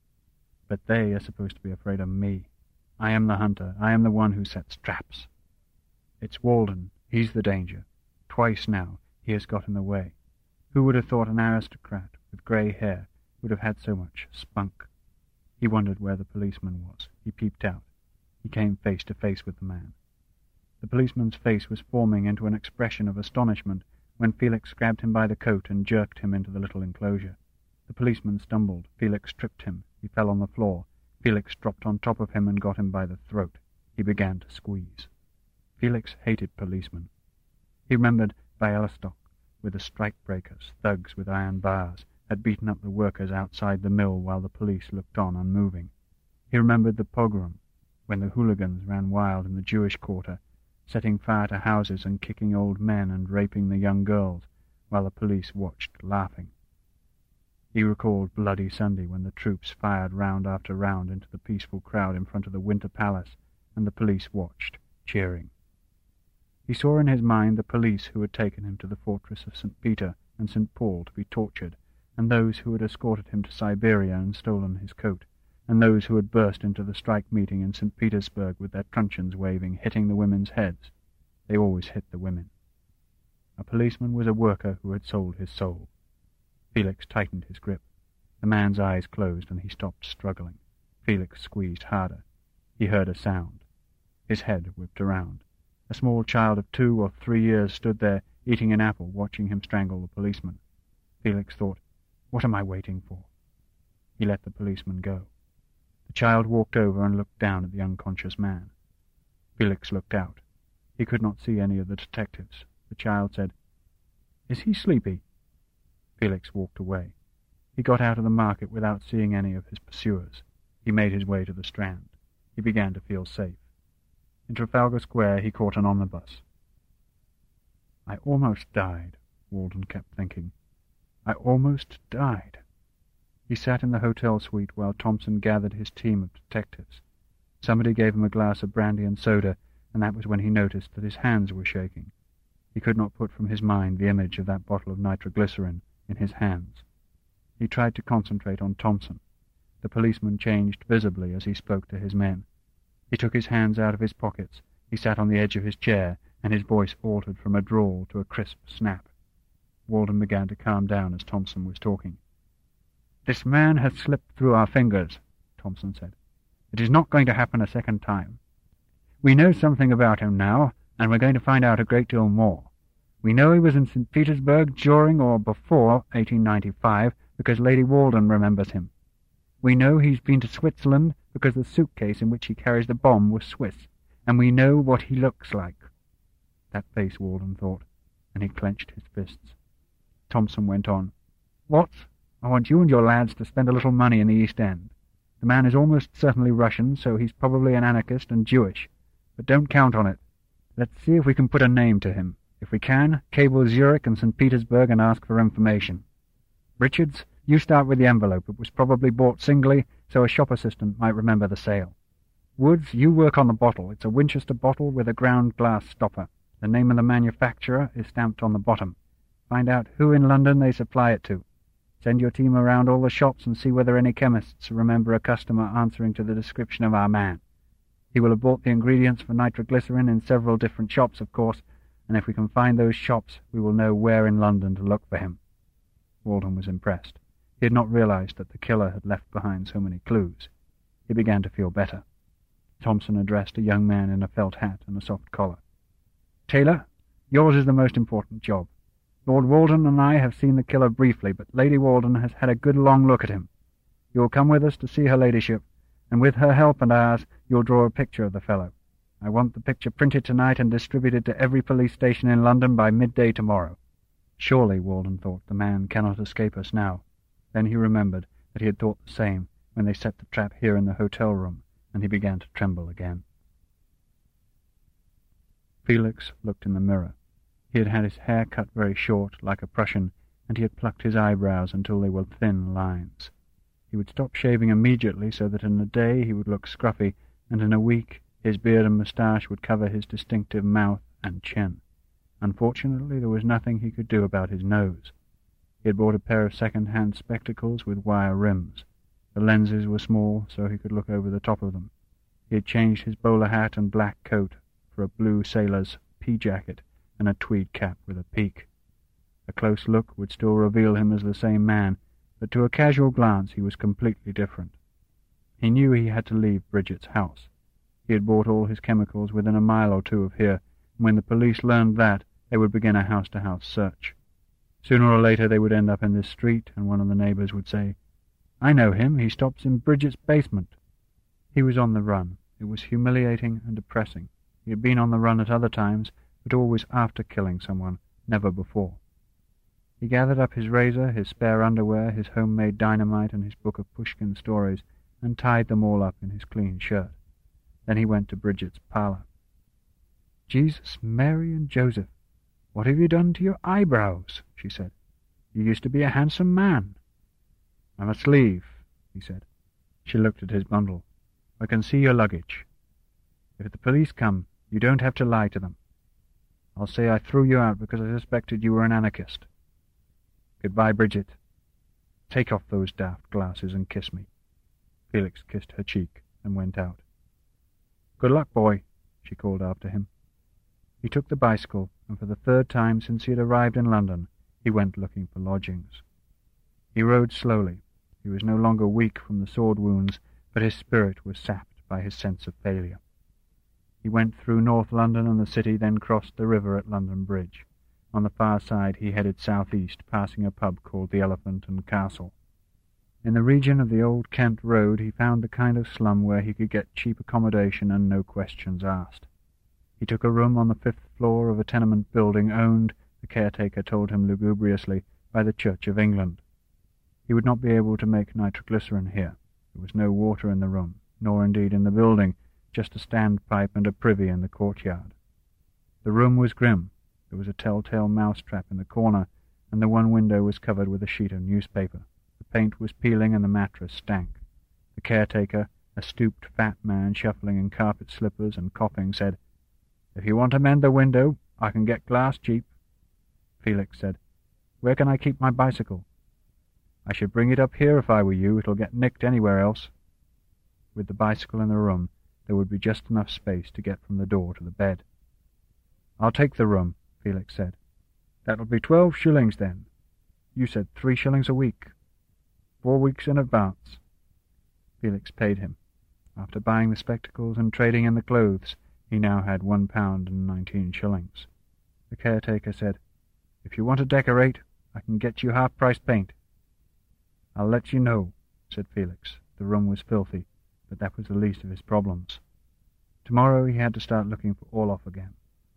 But they are supposed to be afraid of me. I am the hunter. I am the one who sets traps. It's Walden. He's the danger. Twice now he has got in the way. Who would have thought an aristocrat with grey hair would have had so much spunk? He wondered where the policeman was. He peeped out. He came face to face with the man. The policeman's face was forming into an expression of astonishment when Felix grabbed him by the coat and jerked him into the little enclosure. The policeman stumbled. Felix tripped him. He fell on the floor. Felix dropped on top of him and got him by the throat. He began to squeeze. Felix hated policemen. He remembered Bialystok, with the strike-breakers, thugs with iron bars, had beaten up the workers outside the mill while the police looked on unmoving. He remembered the pogrom, when the hooligans ran wild in the Jewish quarter, setting fire to houses and kicking old men and raping the young girls, while the police watched, laughing. He recalled Bloody Sunday, when the troops fired round after round into the peaceful crowd in front of the Winter Palace, and the police watched, cheering. He saw in his mind the police who had taken him to the fortress of St. Peter and St. Paul to be tortured, and those who had escorted him to Siberia and stolen his coat, and those who had burst into the strike meeting in St. Petersburg with their truncheons waving, hitting the women's heads. They always hit the women. A policeman was a worker who had sold his soul. Felix tightened his grip. The man's eyes closed and he stopped struggling. Felix squeezed harder. He heard a sound. His head whipped around. A small child of 2 or 3 years stood there, eating an apple, watching him strangle the policeman. Felix thought, what am I waiting for? He let the policeman go. The child walked over and looked down at the unconscious man. Felix looked out. He could not see any of the detectives. The child said, Is he sleepy? Felix walked away. He got out of the market without seeing any of his pursuers. He made his way to the Strand. He began to feel safe. In Trafalgar Square he caught an omnibus. I almost died, Walden kept thinking. I almost died. He sat in the hotel suite while Thompson gathered his team of detectives. Somebody gave him a glass of brandy and soda, and that was when he noticed that his hands were shaking. He could not put from his mind the image of that bottle of nitroglycerin in his hands. He tried to concentrate on Thompson. The policeman changed visibly as he spoke to his men. He took his hands out of his pockets. He sat on the edge of his chair, and his voice altered from a drawl to a crisp snap. Walden began to calm down as Thompson was talking. This man has slipped through our fingers, Thompson said. It is not going to happen a second time. We know something about him now, and we're going to find out a great deal more. We know he was in St. Petersburg during or before 1895 because Lady Walden remembers him. We know he's been to Switzerland because the suitcase in which he carries the bomb was Swiss, and we know what he looks like. That face, Walden thought, and he clenched his fists. Thompson went on. Watts, I want you and your lads to spend a little money in the East End. The man is almost certainly Russian, so he's probably an anarchist and Jewish, but don't count on it. Let's see if we can put a name to him. If we can, cable Zurich and St. Petersburg and ask for information. Richards, you start with the envelope. It was probably bought singly, so a shop assistant might remember the sale. Woods, you work on the bottle. It's a Winchester bottle with a ground glass stopper. The name of the manufacturer is stamped on the bottom. Find out who in London they supply it to. Send your team around all the shops and see whether any chemists remember a customer answering to the description of our man. He will have bought the ingredients for nitroglycerin in several different shops, of course, and if we can find those shops, we will know where in London to look for him. Walden was impressed. He had not realized that the killer had left behind so many clues. He began to feel better. Thompson addressed a young man in a felt hat and a soft collar. Taylor, yours is the most important job. Lord Walden and I have seen the killer briefly, but Lady Walden has had a good long look at him. You will come with us to see her ladyship, and with her help and ours, you'll draw a picture of the fellow. I want the picture printed tonight and distributed to every police station in London by midday tomorrow. Surely, Walden thought, the man cannot escape us now. Then he remembered that he had thought the same when they set the trap here in the hotel room, and he began to tremble again. Felix looked in the mirror. He had had his hair cut very short, like a Prussian, and he had plucked his eyebrows until they were thin lines. He would stop shaving immediately, so that in a day he would look scruffy, and in a week his beard and moustache would cover his distinctive mouth and chin. Unfortunately, there was nothing he could do about his nose. He had bought a pair of second-hand spectacles with wire rims. The lenses were small, so he could look over the top of them. He had changed his bowler hat and black coat for a blue sailor's pea-jacket and a tweed cap with a peak. A close look would still reveal him as the same man, but to a casual glance he was completely different. He knew he had to leave Bridget's house. He had bought all his chemicals within a mile or two of here, and when the police learned that, they would begin a house-to-house search. Sooner or later they would end up in this street, and one of the neighbours would say, "I know him, he stops in Bridget's basement." He was on the run. It was humiliating and depressing. He had been on the run at other times, but always after killing someone, never before. He gathered up his razor, his spare underwear, his homemade dynamite, and his book of Pushkin stories, and tied them all up in his clean shirt. Then he went to Bridget's parlour. "Jesus, Mary, and Joseph, what have you done to your eyebrows?" she said. "You used to be a handsome man." "I must leave," he said. She looked at his bundle. "I can see your luggage. If the police come, you don't have to lie to them. I'll say I threw you out because I suspected you were an anarchist. Goodbye, Bridget. Take off those daft glasses and kiss me." Felix kissed her cheek and went out. "Good luck, boy," she called after him. He took the bicycle, and for the third time since he had arrived in London, he went looking for lodgings. He rode slowly. He was no longer weak from the sword wounds, but his spirit was sapped by his sense of failure. He went through North London and the city, then crossed the river at London Bridge. On the far side he headed south-east, passing a pub called the Elephant and Castle. In the region of the Old Kent Road he found the kind of slum where he could get cheap accommodation and no questions asked. He took a room on the 5th floor of a tenement building owned, the caretaker told him lugubriously, by the Church of England. He would not be able to make nitroglycerin here. There was no water in the room, nor indeed in the building, just a standpipe and a privy in the courtyard. The room was grim. There was a telltale mousetrap in the corner, and the one window was covered with a sheet of newspaper. The paint was peeling and the mattress stank. The caretaker, a stooped fat man shuffling in carpet slippers and coughing, said, "If you want to mend the window, I can get glass cheap." Felix said, "Where can I keep my bicycle?" "I should bring it up here if I were you. It'll get nicked anywhere else." With the bicycle in the room, there would be just enough space to get from the door to the bed. "I'll take the room," Felix said. "That'll be 12 shillings then. You said 3 shillings a week. 4 weeks in advance." Felix paid him. After buying the spectacles and trading in the clothes, he now had £1.19. The caretaker said, "If you want to decorate, I can get you half-price paint." "I'll let you know," said Felix. The room was filthy, but that was the least of his problems. Tomorrow he had to start looking for Orloff again.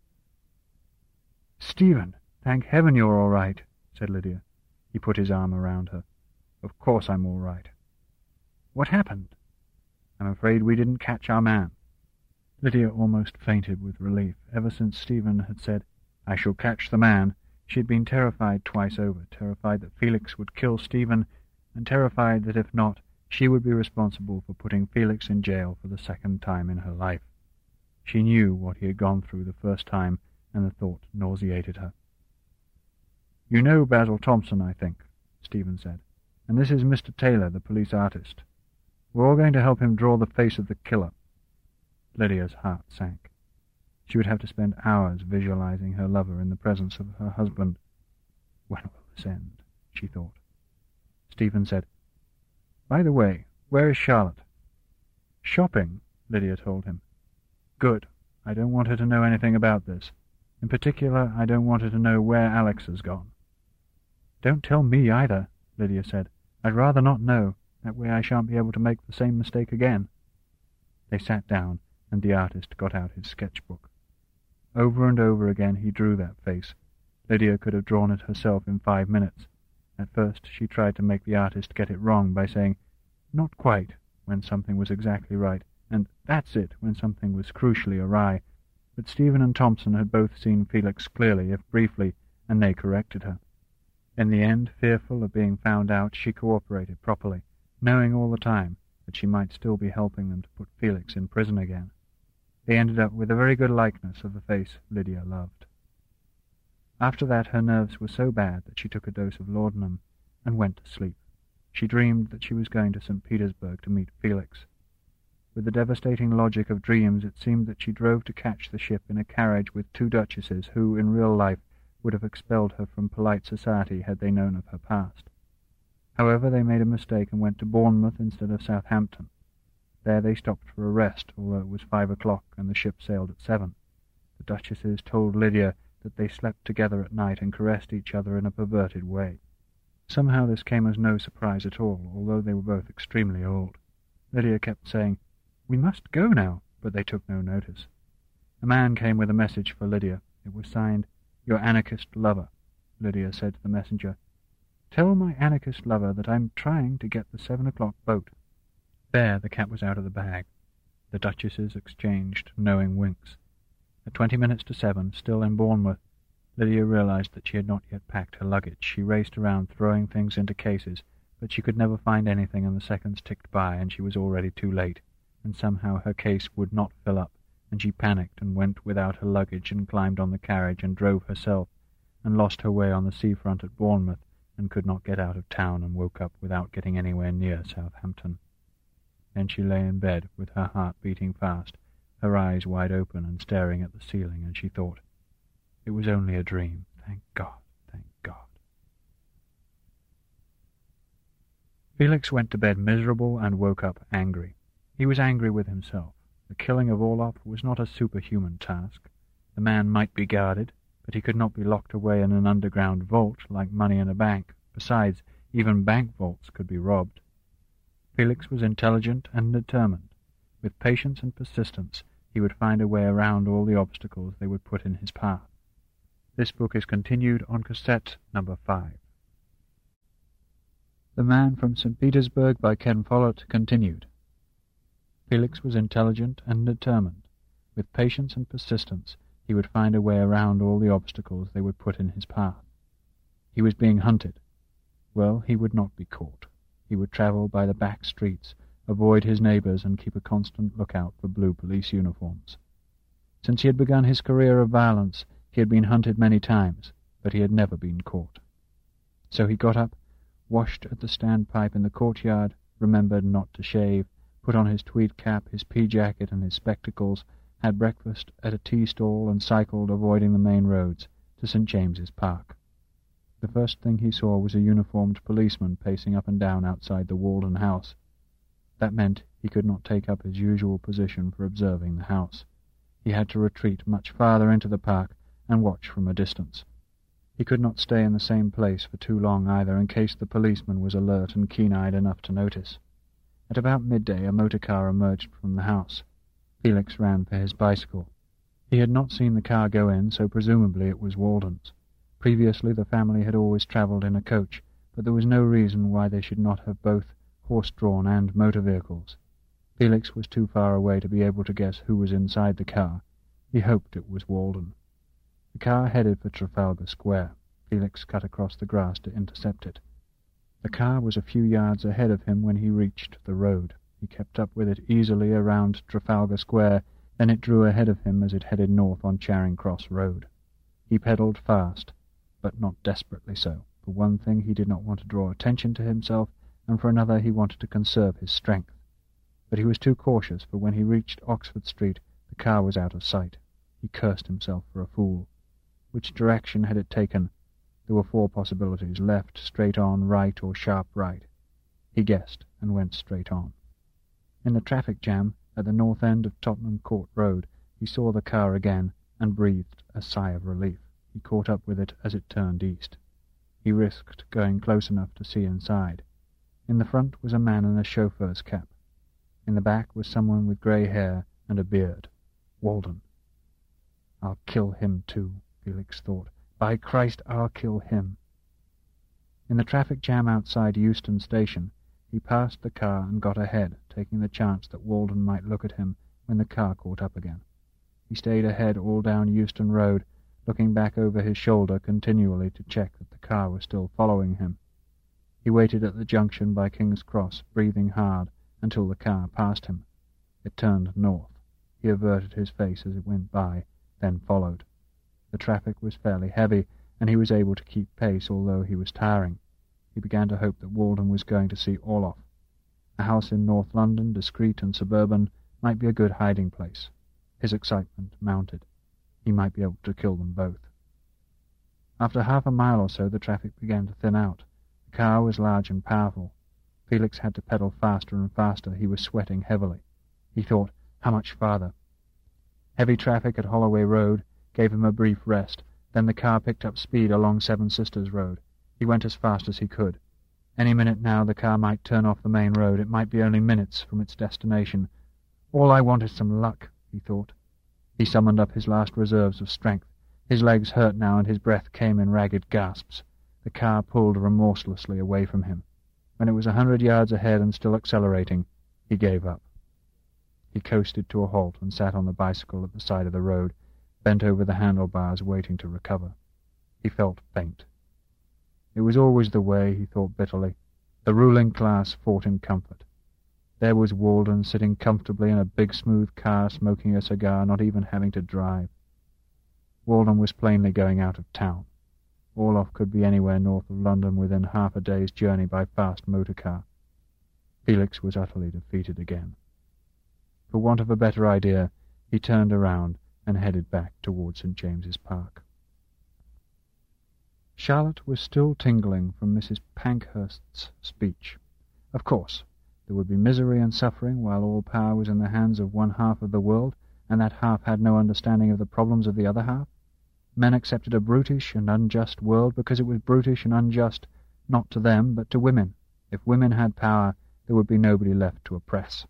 "Stephen, thank heaven you're all right," said Lydia. He put his arm around her. "Of course I'm all right." "What happened?" "I'm afraid we didn't catch our man." Lydia almost fainted with relief. Ever since Stephen had said, "I shall catch the man," she had been terrified twice over, terrified that Felix would kill Stephen, and terrified that if not, she would be responsible for putting Felix in jail for the second time in her life. She knew what he had gone through the first time, and the thought nauseated her. "You know Basil Thompson, I think," Stephen said, "and this is Mr. Taylor, the police artist. We're all going to help him draw the face of the killer." Lydia's heart sank. She would have to spend hours visualizing her lover in the presence of her husband. "When will this end?" she thought. Stephen said, "By the way, where is Charlotte?" "Shopping," Lydia told him. "Good. I don't want her to know anything about this. In particular, I don't want her to know where Alex has gone." "Don't tell me either," Lydia said. "I'd rather not know. That way I shan't be able to make the same mistake again." They sat down, and the artist got out his sketchbook. Over and over again he drew that face. Lydia could have drawn it herself in 5 minutes. At first she tried to make the artist get it wrong by saying, "Not quite," when something was exactly right, and "That's it," when something was crucially awry, but Stephen and Thompson had both seen Felix clearly, if briefly, and they corrected her. In the end, fearful of being found out, she cooperated properly, knowing all the time that she might still be helping them to put Felix in prison again. They ended up with a very good likeness of the face Lydia loved. After that her nerves were so bad that she took a dose of laudanum and went to sleep. She dreamed that she was going to St. Petersburg to meet Felix. With the devastating logic of dreams, it seemed that she drove to catch the ship in a carriage with two duchesses who, in real life, would have expelled her from polite society had they known of her past. However, they made a mistake and went to Bournemouth instead of Southampton. There they stopped for a rest, although it was 5 o'clock and the ship sailed at 7. The duchesses told Lydia that they slept together at night and caressed each other in a perverted way. Somehow this came as no surprise at all, although they were both extremely old. Lydia kept saying, "We must go now," but they took no notice. A man came with a message for Lydia. It was signed, "Your anarchist lover." Lydia said to the messenger, "Tell my anarchist lover that I'm trying to get the 7 o'clock boat." There the cat was out of the bag. The duchesses exchanged knowing winks. At 20 minutes to 7, still in Bournemouth, Lydia realized that she had not yet packed her luggage. She raced around throwing things into cases, but she could never find anything, and the seconds ticked by and she was already too late, and somehow her case would not fill up, and she panicked and went without her luggage and climbed on the carriage and drove herself, and lost her way on the seafront at Bournemouth, and could not get out of town, and woke up without getting anywhere near Southampton. Then she lay in bed with her heart beating fast, her eyes wide open and staring at the ceiling, and she thought, "It was only a dream. Thank God, thank God." Felix went to bed miserable and woke up angry. He was angry with himself. The killing of Orloff was not a superhuman task. The man might be guarded, but he could not be locked away in an underground vault like money in a bank. Besides, even bank vaults could be robbed. Felix was intelligent and determined. With patience and persistence, he would find a way around all the obstacles they would put in his path. This book is continued on cassette number 5. The Man from St. Petersburg by Ken Follett continued. Felix was intelligent and determined. With patience and persistence, he would find a way around all the obstacles they would put in his path. He was being hunted. Well, he would not be caught. He would travel by the back streets, avoid his neighbours, and keep a constant lookout for blue police uniforms. Since he had begun his career of violence, he had been hunted many times, but he had never been caught. So he got up, washed at the standpipe in the courtyard, remembered not to shave, put on his tweed cap, his pea-jacket and his spectacles, had breakfast at a tea stall, and cycled, avoiding the main roads, to St. James's Park. The first thing he saw was a uniformed policeman pacing up and down outside the Walden house. That meant he could not take up his usual position for observing the house. He had to retreat much farther into the park and watch from a distance. He could not stay in the same place for too long either, in case the policeman was alert and keen-eyed enough to notice. At about midday a motor car emerged from the house. Felix ran for his bicycle. He had not seen the car go in, so presumably it was Walden's. Previously the family had always travelled in a coach, but there was no reason why they should not have both horse-drawn and motor vehicles. Felix was too far away to be able to guess who was inside the car. He hoped it was Walden. The car headed for Trafalgar Square. Felix cut across the grass to intercept it. The car was a few yards ahead of him when he reached the road. He kept up with it easily around Trafalgar Square, then it drew ahead of him as it headed north on Charing Cross Road. He pedalled fast, but not desperately so. For one thing, he did not want to draw attention to himself, and for another, he wanted to conserve his strength. But he was too cautious, for when he reached Oxford Street, the car was out of sight. He cursed himself for a fool. Which direction had it taken? There were 4 possibilities: left, straight on, right, or sharp right. He guessed, and went straight on. In the traffic jam, at the north end of Tottenham Court Road, he saw the car again, and breathed a sigh of relief. He caught up with it as it turned east. He risked going close enough to see inside. In the front was a man in a chauffeur's cap. In the back was someone with grey hair and a beard. Walden. "I'll kill him too," Felix thought. "By Christ, I'll kill him." In the traffic jam outside Euston Station, He passed the car and got ahead, taking the chance that Walden might look at him when the car caught up again. He stayed ahead all down Euston Road, looking back over his shoulder continually to check that the car was still following him. He waited at the junction by King's Cross, breathing hard, until the car passed him. It turned north. He averted his face as it went by, then followed. The traffic was fairly heavy, and he was able to keep pace, although he was tiring. He began to hope that Walden was going to see Orloff. A house in North London, discreet and suburban, might be a good hiding place. His excitement mounted. He might be able to kill them both. After half a mile or so, the traffic began to thin out. The car was large and powerful. Felix had to pedal faster and faster. He was sweating heavily. He thought, how much farther? Heavy traffic at Holloway Road gave him a brief rest. Then the car picked up speed along Seven Sisters Road. He went as fast as he could. Any minute now the car might turn off the main road. It might be only minutes from its destination. All I want is some luck, he thought. He summoned up his last reserves of strength. His legs hurt now, and his breath came in ragged gasps. The car pulled remorselessly away from him. When it was 100 yards ahead and still accelerating, he gave up. He coasted to a halt and sat on the bicycle at the side of the road, bent over the handlebars, waiting to recover. He felt faint. It was always the way, he thought bitterly. The ruling class fought in comfort. There was Walden sitting comfortably in a big smooth car, smoking a cigar, not even having to drive. Walden was plainly going out of town. Orloff could be anywhere north of London within half a day's journey by fast motor car. Felix was utterly defeated again. For want of a better idea, he turned around and headed back towards St. James's Park. Charlotte was still tingling from Mrs. Pankhurst's speech. Of course, there would be misery and suffering while all power was in the hands of one half of the world, and that half had no understanding of the problems of the other half. Men accepted a brutish and unjust world because it was brutish and unjust, not to them, but to women. If women had power, there would be nobody left to oppress.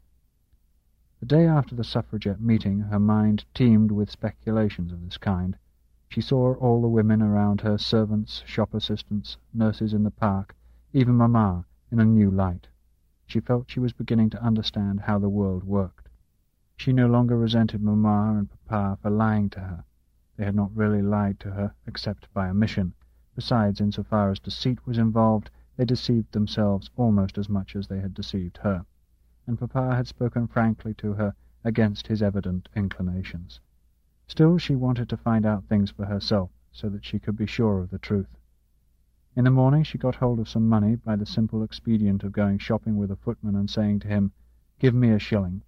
The day after the suffragette meeting, her mind teemed with speculations of this kind. She saw all the women around her, servants, shop assistants, nurses in the park, even Mamma, in a new light. She felt she was beginning to understand how the world worked. She no longer resented Mamma and Papa for lying to her. They had not really lied to her, except by omission. Besides, insofar as deceit was involved, they deceived themselves almost as much as they had deceived her. And Papa had spoken frankly to her against his evident inclinations. Still, she wanted to find out things for herself, so that she could be sure of the truth. In the morning she got hold of some money by the simple expedient of going shopping with a footman and saying to him, "Give me a shilling."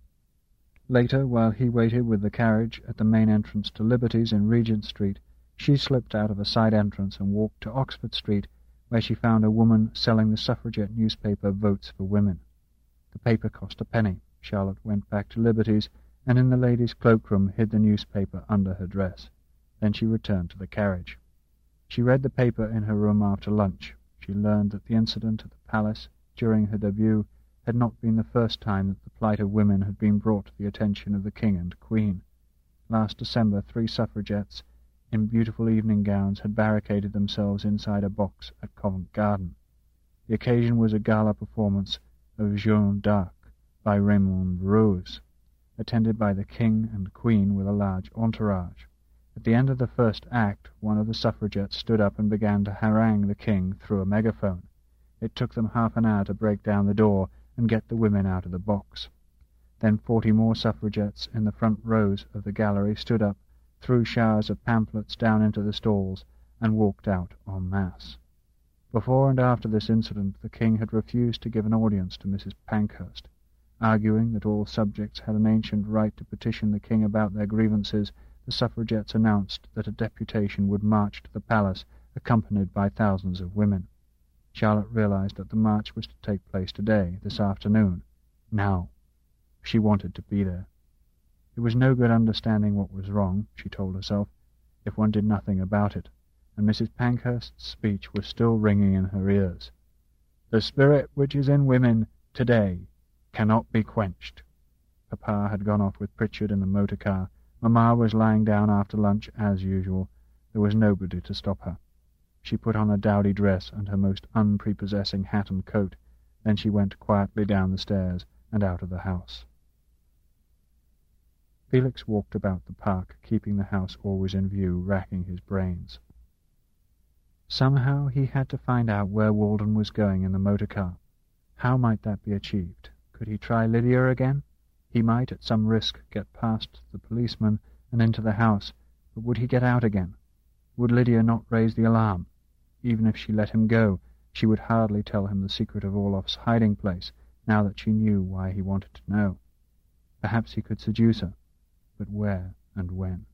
Later, while he waited with the carriage at the main entrance to Liberty's in Regent Street, she slipped out of a side entrance and walked to Oxford Street, where she found a woman selling the suffragette newspaper Votes for Women. The paper cost a penny. Charlotte went back to Liberty's, and in the ladies' cloakroom hid the newspaper under her dress. Then she returned to the carriage. She read the paper in her room after lunch. She learned that the incident at the palace during her debut had not been the first time that the plight of women had been brought to the attention of the King and Queen. Last December 3 suffragettes in beautiful evening gowns had barricaded themselves inside a box at Covent Garden. The occasion was a gala performance of Jeanne d'Arc by Raymond Rose, attended by the King and Queen with a large entourage. At the end of the first act, one of the suffragettes stood up and began to harangue the King through a megaphone. It took them half an hour to break down the door and get the women out of the box. Then 40 more suffragettes in the front rows of the gallery stood up, threw showers of pamphlets down into the stalls, and walked out en masse. Before and after this incident, the King had refused to give an audience to Mrs. Pankhurst. Arguing that all subjects had an ancient right to petition the King about their grievances, the suffragettes announced that a deputation would march to the palace, accompanied by thousands of women. Charlotte realized that the march was to take place today, this afternoon, now. She wanted to be there. It was no good understanding what was wrong, she told herself, if one did nothing about it, and Mrs. Pankhurst's speech was still ringing in her ears. "The spirit which is in women today cannot be quenched." Papa had gone off with Pritchard in the motor car. Mamma was lying down after lunch as usual. There was nobody to stop her. She put on a dowdy dress and her most unprepossessing hat and coat. Then she went quietly down the stairs and out of the house. Felix walked about the park, keeping the house always in view, racking his brains. Somehow he had to find out where Walden was going in the motor car. How might that be achieved? Could he try Lydia again? He might, at some risk, get past the policeman and into the house, but would he get out again? Would Lydia not raise the alarm? Even if she let him go, she would hardly tell him the secret of Orloff's hiding place, now that she knew why he wanted to know. Perhaps he could seduce her, but where and when?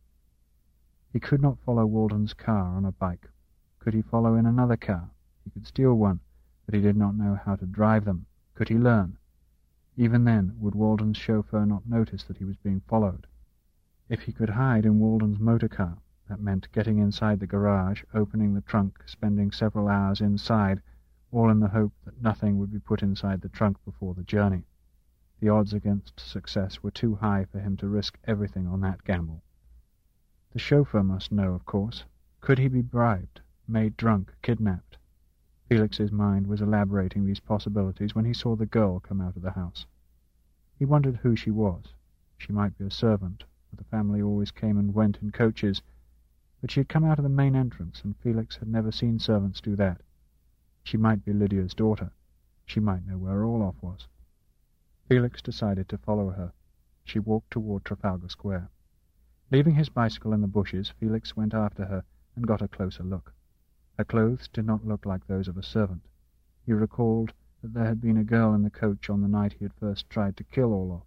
He could not follow Walden's car on a bike. Could he follow in another car? He could steal one, but he did not know how to drive them. Could he learn? Even then, would Walden's chauffeur not notice that he was being followed? If he could hide in Walden's motor car, that meant getting inside the garage, opening the trunk, spending several hours inside, all in the hope that nothing would be put inside the trunk before the journey. The odds against success were too high for him to risk everything on that gamble. The chauffeur must know, of course. Could he be bribed, made drunk, kidnapped? Felix's mind was elaborating these possibilities when he saw the girl come out of the house. He wondered who she was. She might be a servant, for the family always came and went in coaches, but she had come out of the main entrance, and Felix had never seen servants do that. She might be Lydia's daughter. She might know where Orloff was. Felix decided to follow her. She walked toward Trafalgar Square. Leaving his bicycle in the bushes, Felix went after her and got a closer look. Her clothes did not look like those of a servant. He recalled that there had been a girl in the coach on the night he had first tried to kill Orloff.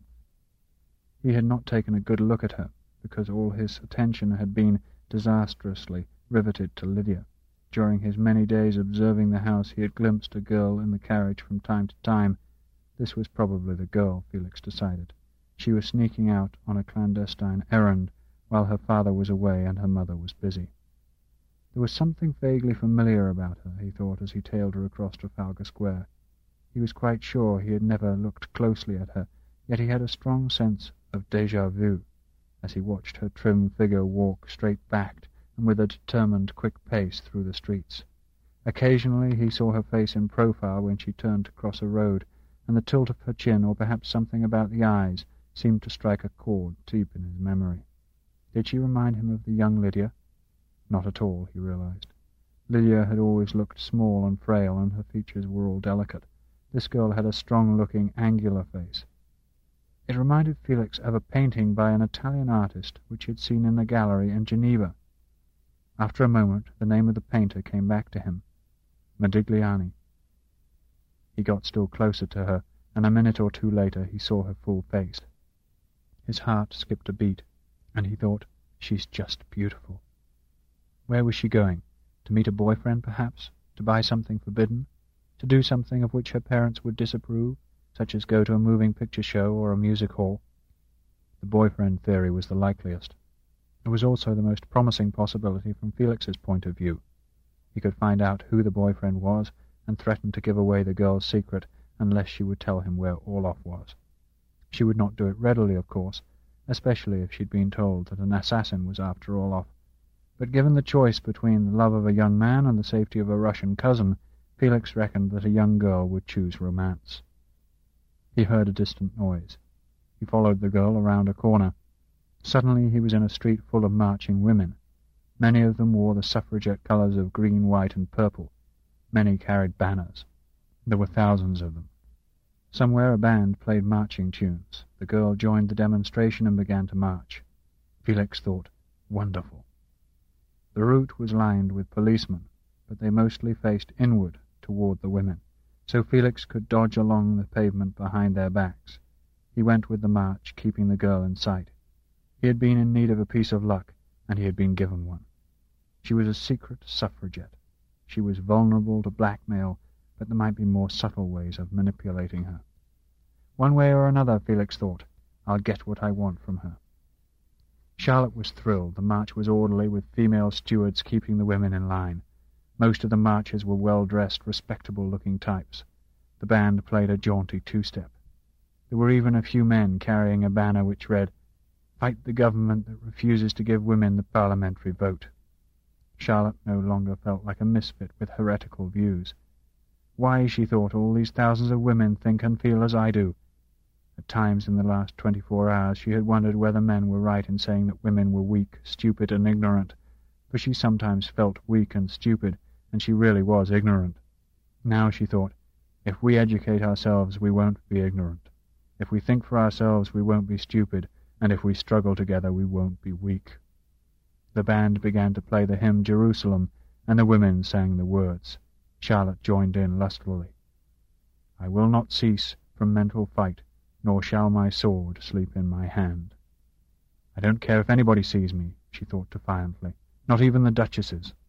He had not taken a good look at her, because all his attention had been disastrously riveted to Lydia. During his many days observing the house, he had glimpsed a girl in the carriage from time to time. This was probably the girl, Felix decided. She was sneaking out on a clandestine errand while her father was away and her mother was busy. There was something vaguely familiar about her, he thought, as he tailed her across Trafalgar Square. He was quite sure he had never looked closely at her, yet he had a strong sense of déjà vu as he watched her trim figure walk straight-backed and with a determined, quick pace through the streets. Occasionally he saw her face in profile when she turned to cross a road, and the tilt of her chin, or perhaps something about the eyes, seemed to strike a chord deep in his memory. Did she remind him of the young Lydia? Not at all, he realized. Lydia had always looked small and frail, and her features were all delicate. This girl had a strong-looking, angular face. It reminded Felix of a painting by an Italian artist which he had seen in a gallery in Geneva. After a moment, the name of the painter came back to him. Modigliani. He got still closer to her, and a minute or two later he saw her full face. His heart skipped a beat, and he thought, she's just beautiful. Where was she going? To meet a boyfriend, perhaps? To buy something forbidden? To do something of which her parents would disapprove, such as go to a moving picture show or a music hall? The boyfriend theory was the likeliest. It was also the most promising possibility from Felix's point of view. He could find out who the boyfriend was and threaten to give away the girl's secret unless she would tell him where Orloff was. She would not do it readily, of course, especially if she'd been told that an assassin was after Orloff. But given the choice between the love of a young man and the safety of a Russian cousin, Felix reckoned that a young girl would choose romance. He heard a distant noise. He followed the girl around a corner. Suddenly he was in a street full of marching women. Many of them wore the suffragette colours of green, white, and purple. Many carried banners. There were thousands of them. Somewhere a band played marching tunes. The girl joined the demonstration and began to march. Felix thought, wonderful. The route was lined with policemen, but they mostly faced inward toward the women, so Felix could dodge along the pavement behind their backs. He went with the march, keeping the girl in sight. He had been in need of a piece of luck, and he had been given one. She was a secret suffragette. She was vulnerable to blackmail, but there might be more subtle ways of manipulating her. One way or another, Felix thought, I'll get what I want from her. Charlotte was thrilled. The march was orderly, with female stewards keeping the women in line. Most of the marchers were well-dressed, respectable-looking types. The band played a jaunty two-step. There were even a few men carrying a banner which read, "Fight the government that refuses to give women the parliamentary vote." Charlotte no longer felt like a misfit with heretical views. Why, she thought, all these thousands of women think and feel as I do? At times in the last 24 hours she had wondered whether men were right in saying that women were weak, stupid, and ignorant, for she sometimes felt weak and stupid, and she really was ignorant. Now, she thought, if we educate ourselves we won't be ignorant. If we think for ourselves we won't be stupid, and if we struggle together we won't be weak. The band began to play the hymn Jerusalem, and the women sang the words. Charlotte joined in lustfully. I will not cease from mental fight, nor shall my sword sleep in my hand. I don't care if anybody sees me, she thought defiantly, not even the duchesses.